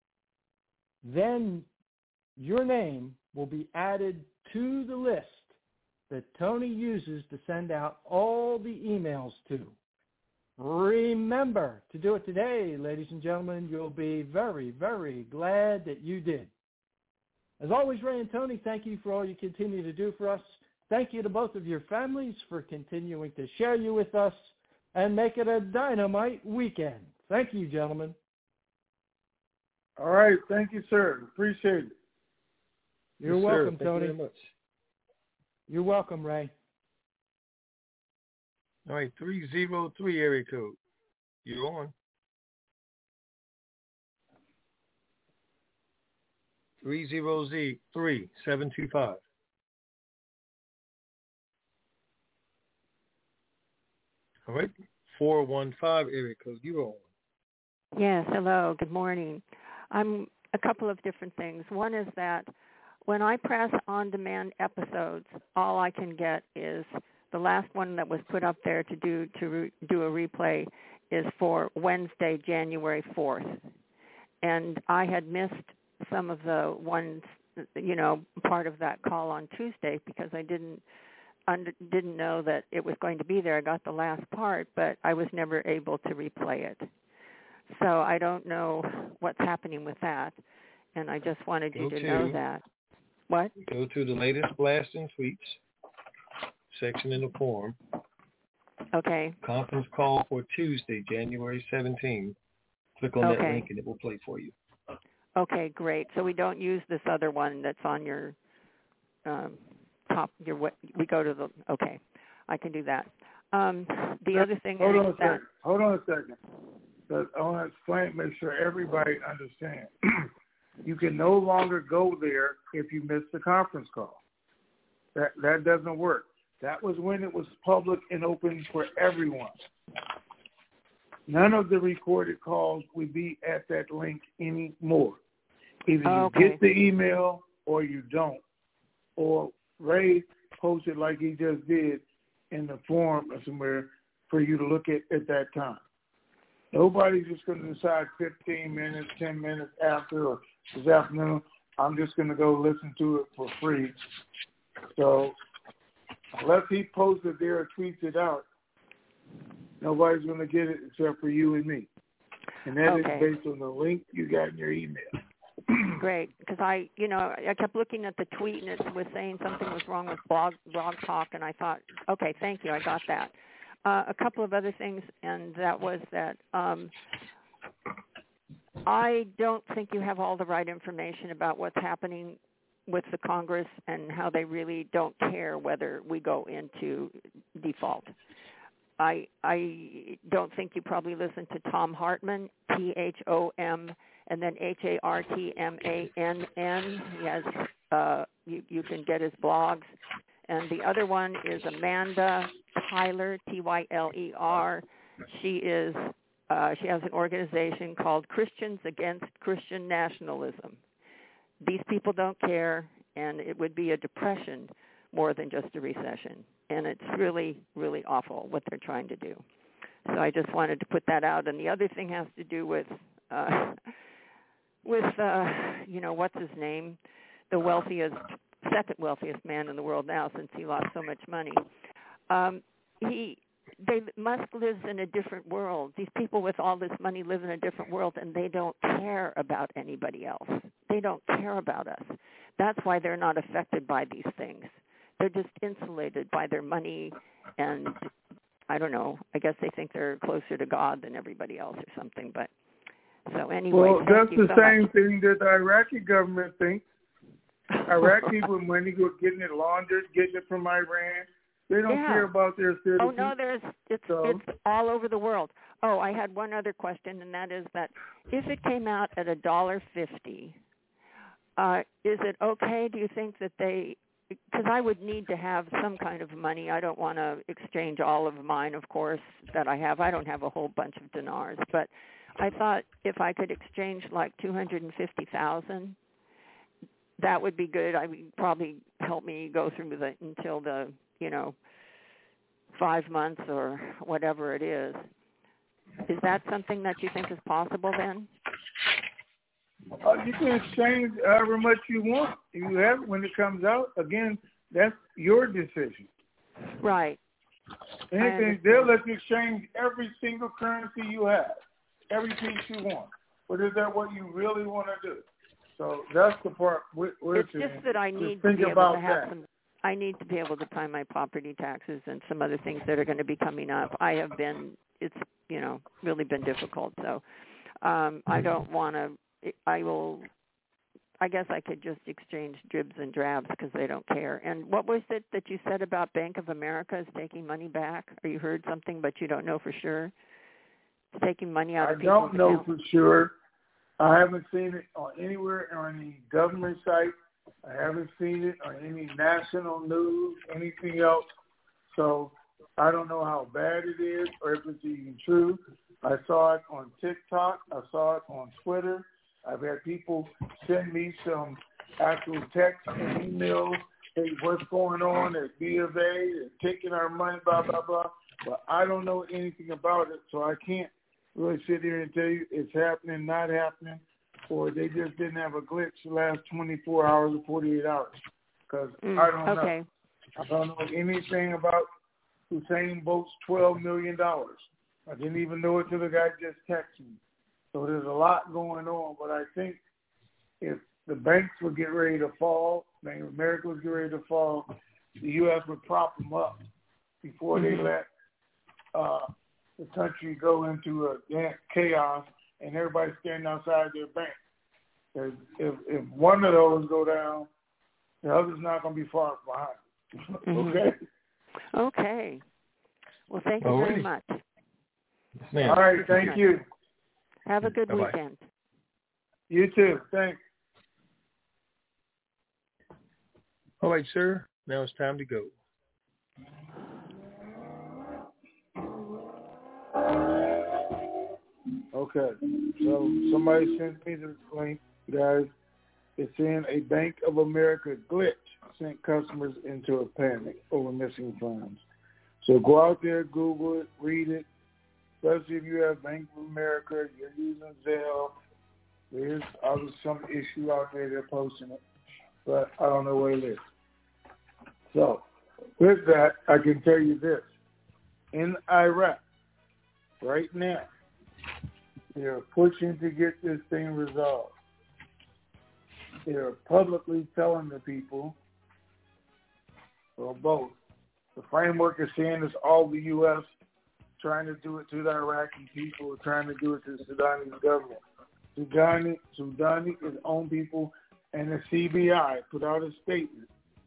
[SPEAKER 14] Then your name will be added to the list that Tony uses to send out all the emails to. Remember remember to do it today, ladies and gentlemen. You'll be very, very glad that you did. As always, Ray and Tony, thank you for all you continue to do for us. Thank you to both of your families for continuing to share you with us and make it a dynamite weekend. Thank you, gentlemen.
[SPEAKER 2] All right. Thank you, sir. Appreciate it.
[SPEAKER 14] You're
[SPEAKER 6] yes,
[SPEAKER 14] welcome,
[SPEAKER 6] sir.
[SPEAKER 14] Tony.
[SPEAKER 6] Thank you very much.
[SPEAKER 14] You're welcome, Ray.
[SPEAKER 6] All right, three zero three area code. You're on. three zero three seven two five. All right, four one five area code. You're on.
[SPEAKER 15] Yes, hello, good morning. I'm a couple of different things. One is that when I press on-demand episodes, all I can get is the last one that was put up there to do to re- do a replay is for Wednesday, January fourth. And I had missed some of the ones, you know, part of that call on Tuesday because I didn't under, didn't know that it was going to be there. I got the last part, but I was never able to replay it. So I don't know what's happening with that, and I just wanted you
[SPEAKER 6] Go
[SPEAKER 15] to
[SPEAKER 6] to,
[SPEAKER 15] know that. What?
[SPEAKER 6] Go to the latest blast and tweets section in the forum.
[SPEAKER 15] Okay.
[SPEAKER 6] Conference call for Tuesday, January seventeenth. Click on
[SPEAKER 15] okay.
[SPEAKER 6] that link and it will play for you.
[SPEAKER 15] Okay, great. So we don't use this other one that's on your um, top. Your we go to the. Okay, I can do that. Um, the other thing.
[SPEAKER 2] Hold
[SPEAKER 15] is
[SPEAKER 2] on a
[SPEAKER 15] that,
[SPEAKER 2] second. Hold on a second. But I want to explain, make sure everybody understands. You can no longer go there if you miss the conference call. That that doesn't work. That was when it was public and open for everyone. None of the recorded calls will be at that link anymore. Either you
[SPEAKER 15] okay.
[SPEAKER 2] get the email or you don't. Or Ray posted like he just did in the forum or somewhere for you to look at at that time. Nobody's just going to decide fifteen minutes, ten minutes after or this afternoon, I'm just going to go listen to it for free. So unless he posts it there or tweets it out, nobody's going to get it except for you and me. And that
[SPEAKER 15] okay.
[SPEAKER 2] is based on the link you got in your email.
[SPEAKER 15] Great, because I, you know, I kept looking at the tweet and it was saying something was wrong with blog, blog Talk, and I thought, okay, thank you, I got that. Uh, a couple of other things, and that was that um, I don't think you have all the right information about what's happening with the Congress and how they really don't care whether we go into default. I I don't think you probably listen to Tom Hartman, T H O M, and then H A R T M A N N. He has, uh, you, you can get his blogs. And the other one is Amanda Tyler, T Y L E R. She is uh, she has an organization called Christians Against Christian Nationalism. These people don't care, and it would be a depression more than just a recession. And it's really, really awful what they're trying to do. So I just wanted to put that out. And the other thing has to do with, uh, with uh, you know, what's his name, the wealthiest, second wealthiest man in the world now since he lost so much money. Um, he, they Musk lives in a different world. These people with all this money live in a different world, and they don't care about anybody else. They don't care about us. That's why they're not affected by these things. They're just insulated by their money, and I don't know. I guess they think they're closer to God than everybody else or something. But so anyway,
[SPEAKER 2] well,
[SPEAKER 15] thank
[SPEAKER 2] that's
[SPEAKER 15] you
[SPEAKER 2] the
[SPEAKER 15] so
[SPEAKER 2] same
[SPEAKER 15] much.
[SPEAKER 2] thing that the Iraqi government thinks. Iraqi with money, go getting it laundered, getting it from Iran. They don't
[SPEAKER 15] Yeah.
[SPEAKER 2] care about their citizens.
[SPEAKER 15] Oh no, there's it's
[SPEAKER 2] so.
[SPEAKER 15] it's all over the world. Oh, I had one other question, and that is that if it came out at a dollar fifty, uh, is it okay? Do you think that they? Because I would need to have some kind of money. I don't want to exchange all of mine, of course, that I have. I don't have a whole bunch of dinars, but I thought if I could exchange like two hundred and fifty thousand, that would be good. I would probably help me go through the until the you know five months or whatever it is. Is that something that you think is possible then?
[SPEAKER 2] Uh, you can exchange however much you want. You have it when it comes out. Again, that's your decision.
[SPEAKER 15] Right.
[SPEAKER 2] Anything, they'll let you exchange every single currency you have, every piece you want. But is that what you really want to do? So that's the part we're, we're
[SPEAKER 15] It's
[SPEAKER 2] saying.
[SPEAKER 15] just that I need
[SPEAKER 2] just
[SPEAKER 15] to
[SPEAKER 2] think
[SPEAKER 15] be able
[SPEAKER 2] about
[SPEAKER 15] to have
[SPEAKER 2] that.
[SPEAKER 15] some. I need to be able to pay my property taxes and some other things that are going to be coming up. I have been. It's you know really been difficult. So um, I don't want to. I will. I guess I could just exchange dribs and drabs because they don't care. And what was it that you said about Bank of America is taking money back? Or you heard something, but you don't know for sure? It's taking money out
[SPEAKER 2] I
[SPEAKER 15] of people's
[SPEAKER 2] don't know
[SPEAKER 15] accounts.
[SPEAKER 2] for sure. I haven't seen it on anywhere on any government site. I haven't seen it on any national news, anything else. So I don't know how bad it is or if it's even true. I saw it on TikTok. I saw it on Twitter. I've had people send me some actual texts and emails. Hey, what's going on at B of A? They're taking our money, blah, blah, blah. But I don't know anything about it, so I can't really sit here and tell you it's happening, not happening, or they just didn't have a glitch the last twenty-four hours or forty-eight hours. Because
[SPEAKER 15] mm,
[SPEAKER 2] I don't
[SPEAKER 15] okay.
[SPEAKER 2] know. I don't know anything about Usain Bolt's twelve million dollars. I didn't even know it until the guy just texted me. So there's a lot going on, but I think if the banks would get ready to fall, Bank of America would get ready to fall, the U S would prop them up before they let uh, the country go into a chaos and everybody standing outside their bank. If, if, if one of those go down, the other's not going to be far behind. Okay?
[SPEAKER 15] Okay. Well, thank you
[SPEAKER 2] Alrighty.
[SPEAKER 15] very much.
[SPEAKER 2] All right, thank you.
[SPEAKER 15] Have a good
[SPEAKER 6] Bye-bye.
[SPEAKER 15] weekend.
[SPEAKER 2] You too. Thanks.
[SPEAKER 6] All right, sir. Now it's time to go.
[SPEAKER 2] Okay. So somebody sent me the link, guys. It's in a Bank of America glitch sent customers into a panic over missing funds. So go out there, Google it, read it. Especially if you have Bank of America, you're using Zelle. There's other some issue out there, they're posting it. But I don't know what it is. So, with that, I can tell you this. In Iraq, right now, they're pushing to get this thing resolved. They're publicly telling the people, or both, the framework is saying it's all the U S trying to do it to the Iraqi people, trying to do it to the Sudanese government. Sudani, Sudani, his own people, and the C B I put out a statement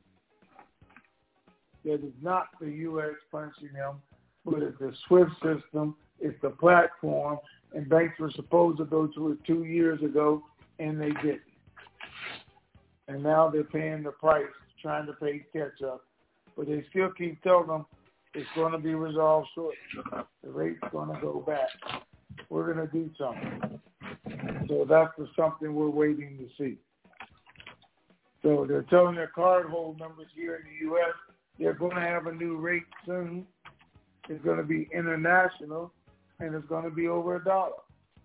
[SPEAKER 2] that it's not the U S punching them, but it's the SWIFT system, it's the platform, and banks were supposed to go to it two years ago, and they didn't. And now they're paying the price, trying to pay catch-up. But they still keep telling them it's going to be resolved shortly. The rate's going to go back. We're going to do something. So that's the something we're waiting to see. So they're telling their cardhold members here in the U S they're going to have a new rate soon. It's going to be international, and it's going to be over a dollar.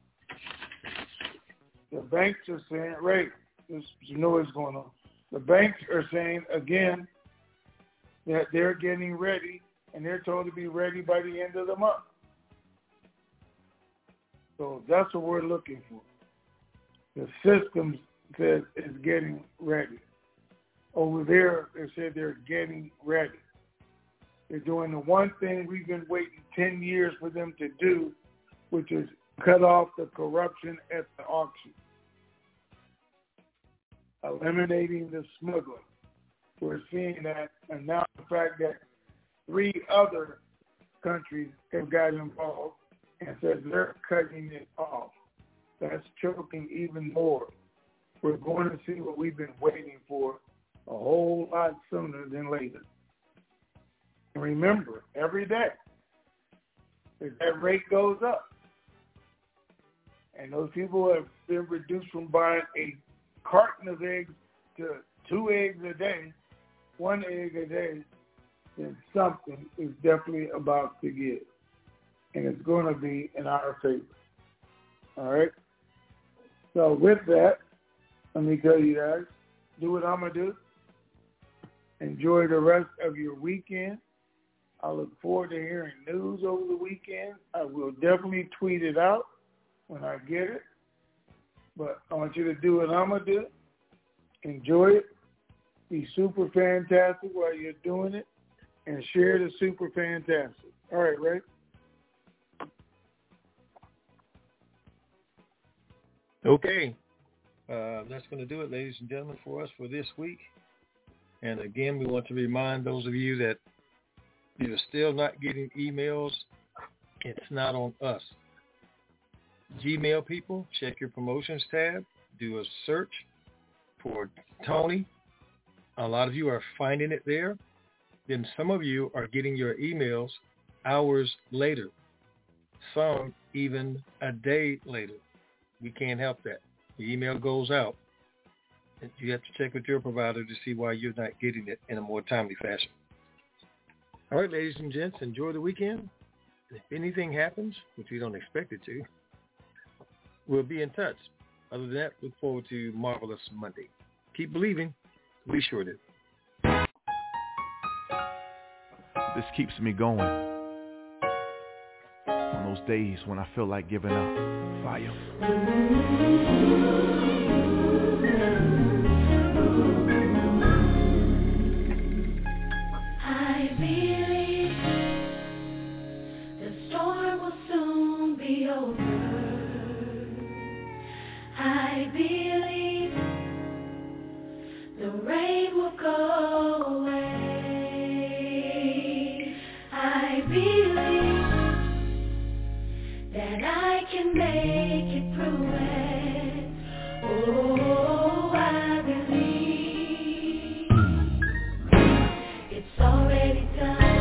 [SPEAKER 2] The banks are saying, Ray, this, you know what's going on. The banks are saying, again, that they're getting ready, and they're told to be ready by the end of the month. So that's what we're looking for. The system says it's getting ready. Over there, they said they're getting ready. They're doing the one thing we've been waiting ten years for them to do, which is cut off the corruption at the auction, eliminating the smuggling. We're seeing that, and now the fact that three other countries have got involved and said they're cutting it off. That's choking even more. We're going to see what we've been waiting for a whole lot sooner than later. And remember, every day, as that rate goes up, and those people have been reduced from buying a carton of eggs to two eggs a day, one egg a day, then something is definitely about to give. And it's going to be in our favor. All right? So with that, let me tell you guys, do what I'm going to do. Enjoy the rest of your weekend. I look forward to hearing news over the weekend. I will definitely tweet it out when I get it. But I want you to do what I'm going to do. Enjoy it. Be super fantastic while you're doing it. And share the super fantastic. All right, Ray?
[SPEAKER 6] Okay. Uh, that's going to do it, ladies and gentlemen, for us for this week. And again, we want to remind those of you that you're still not getting emails. It's not on us. Gmail people, check your promotions tab. Do a search for Tony. A lot of you are finding it there. Then some of you are getting your emails hours later. Some even a day later. We can't help that. The email goes out. And you have to check with your provider to see why you're not getting it in a more timely fashion. All right, ladies and gents, enjoy the weekend. If anything happens, which we don't expect it to, we'll be in touch. Other than that, look forward to Marvelous Monday. Keep believing. We sure do.
[SPEAKER 16] This keeps me going. On those days when I feel like giving up. Fire.
[SPEAKER 17] I believe the storm will soon be over. I believe the rain will go away. I believe that I can make it through it. Oh, I believe it's already done.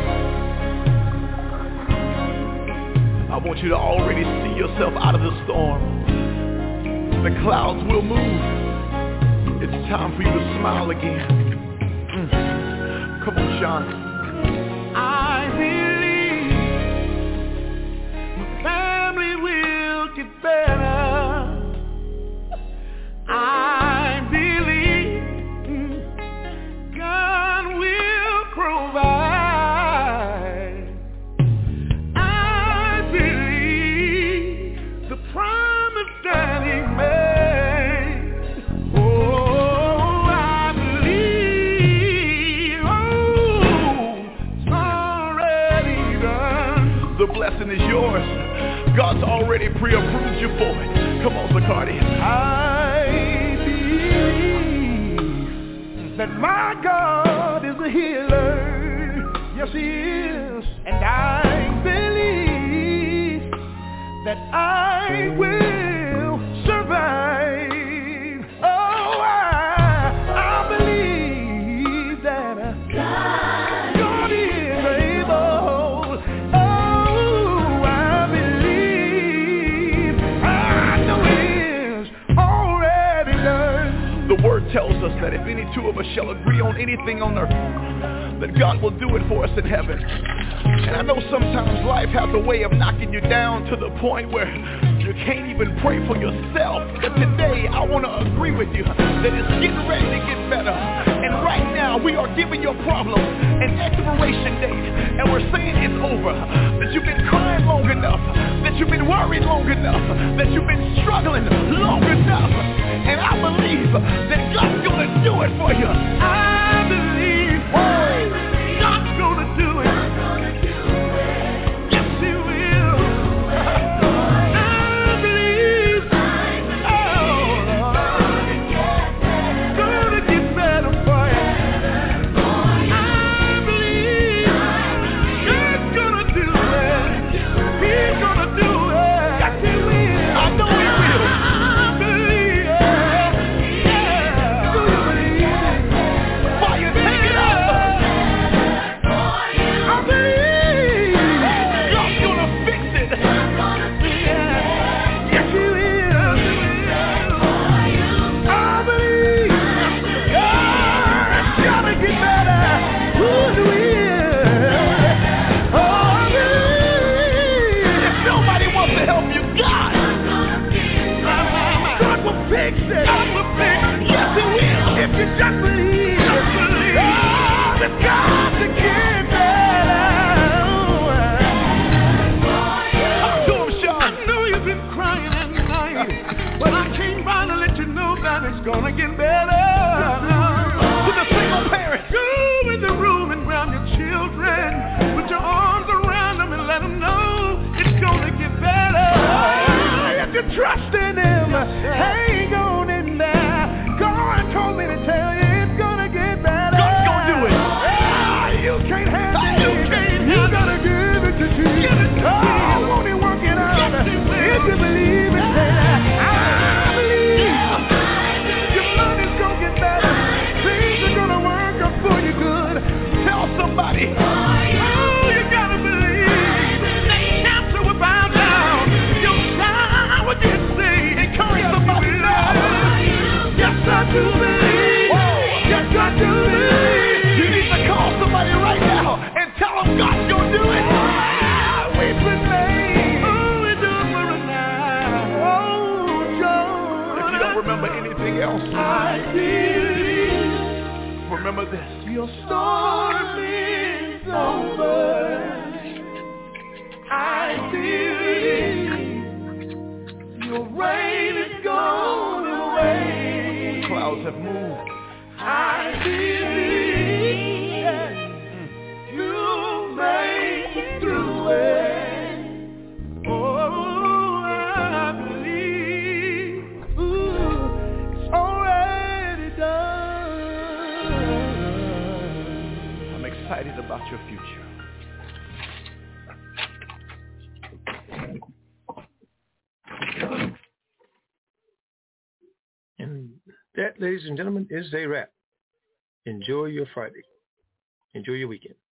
[SPEAKER 16] I want you to already see yourself out of the storm. The clouds will move. It's time for you to smile again. Mm. Come on, Sean. I believe my family will get better. I believe God will provide. I believe the promise that He made. Oh, I believe. Oh, it's already done. The blessing is yours. God's already pre-approved you for it. Come on, Zacardi. I believe that my God is a healer. Yes, He is. And I believe that I will survive. Oh, I, I believe that God, God is able. Oh, I believe. I know He is already done. The Word tells us that if any two of us shall agree on anything on earth, that God will do it for us in heaven. And I know sometimes life has a way of knocking you down to the point where you can't even pray for yourself. But today I want to agree with you that it's getting ready to get better. And right now we are giving your problem an expiration date. And we're saying it's over. That you've been crying long enough. That you've been worried long enough. That you've been struggling long enough. And I believe that God's going to do it for you. I believe God's going to do it. Yes, He will. I believe. Oh, it's going to get better for you. I believe God's going to do it. He's going to do it. Yes, He will. I know He will. I believe. Yeah. Do you believe? Fire. been crying at night, but I came by to let you know that it's gonna get better. To the single parent, go in the room and grab your children, put your arms around them and let them know it's gonna get better. If you trust in Him, hang on in there. God told me to tell you it's gonna get better. God's gonna do it. Ah, you can't handle it. You can't handle it. You gotta give it to Jesus. Oh, won't He work it out? If you believe it, say that. I believe. Your money's gonna get better. Things are gonna work out for you good. Tell somebody. Oh, you gotta believe. That cancer will bow down. Your child will get saved. Encourage somebody now. Yes, I do believe. Yes, I do believe. You need to call somebody right now and tell them God's gonna do it. We've been made. Oh, we do it for us now. Oh, John. If you don't remember anything else, I did. Remember this. Your storm is over. I did. Your rain is gone away. Clouds have moved. I did. You made it through it. Oh, I believe. Ooh, it's already done. I'm excited about your future.
[SPEAKER 6] And that, ladies and gentlemen, is a wrap. Enjoy your Friday. Enjoy your weekend.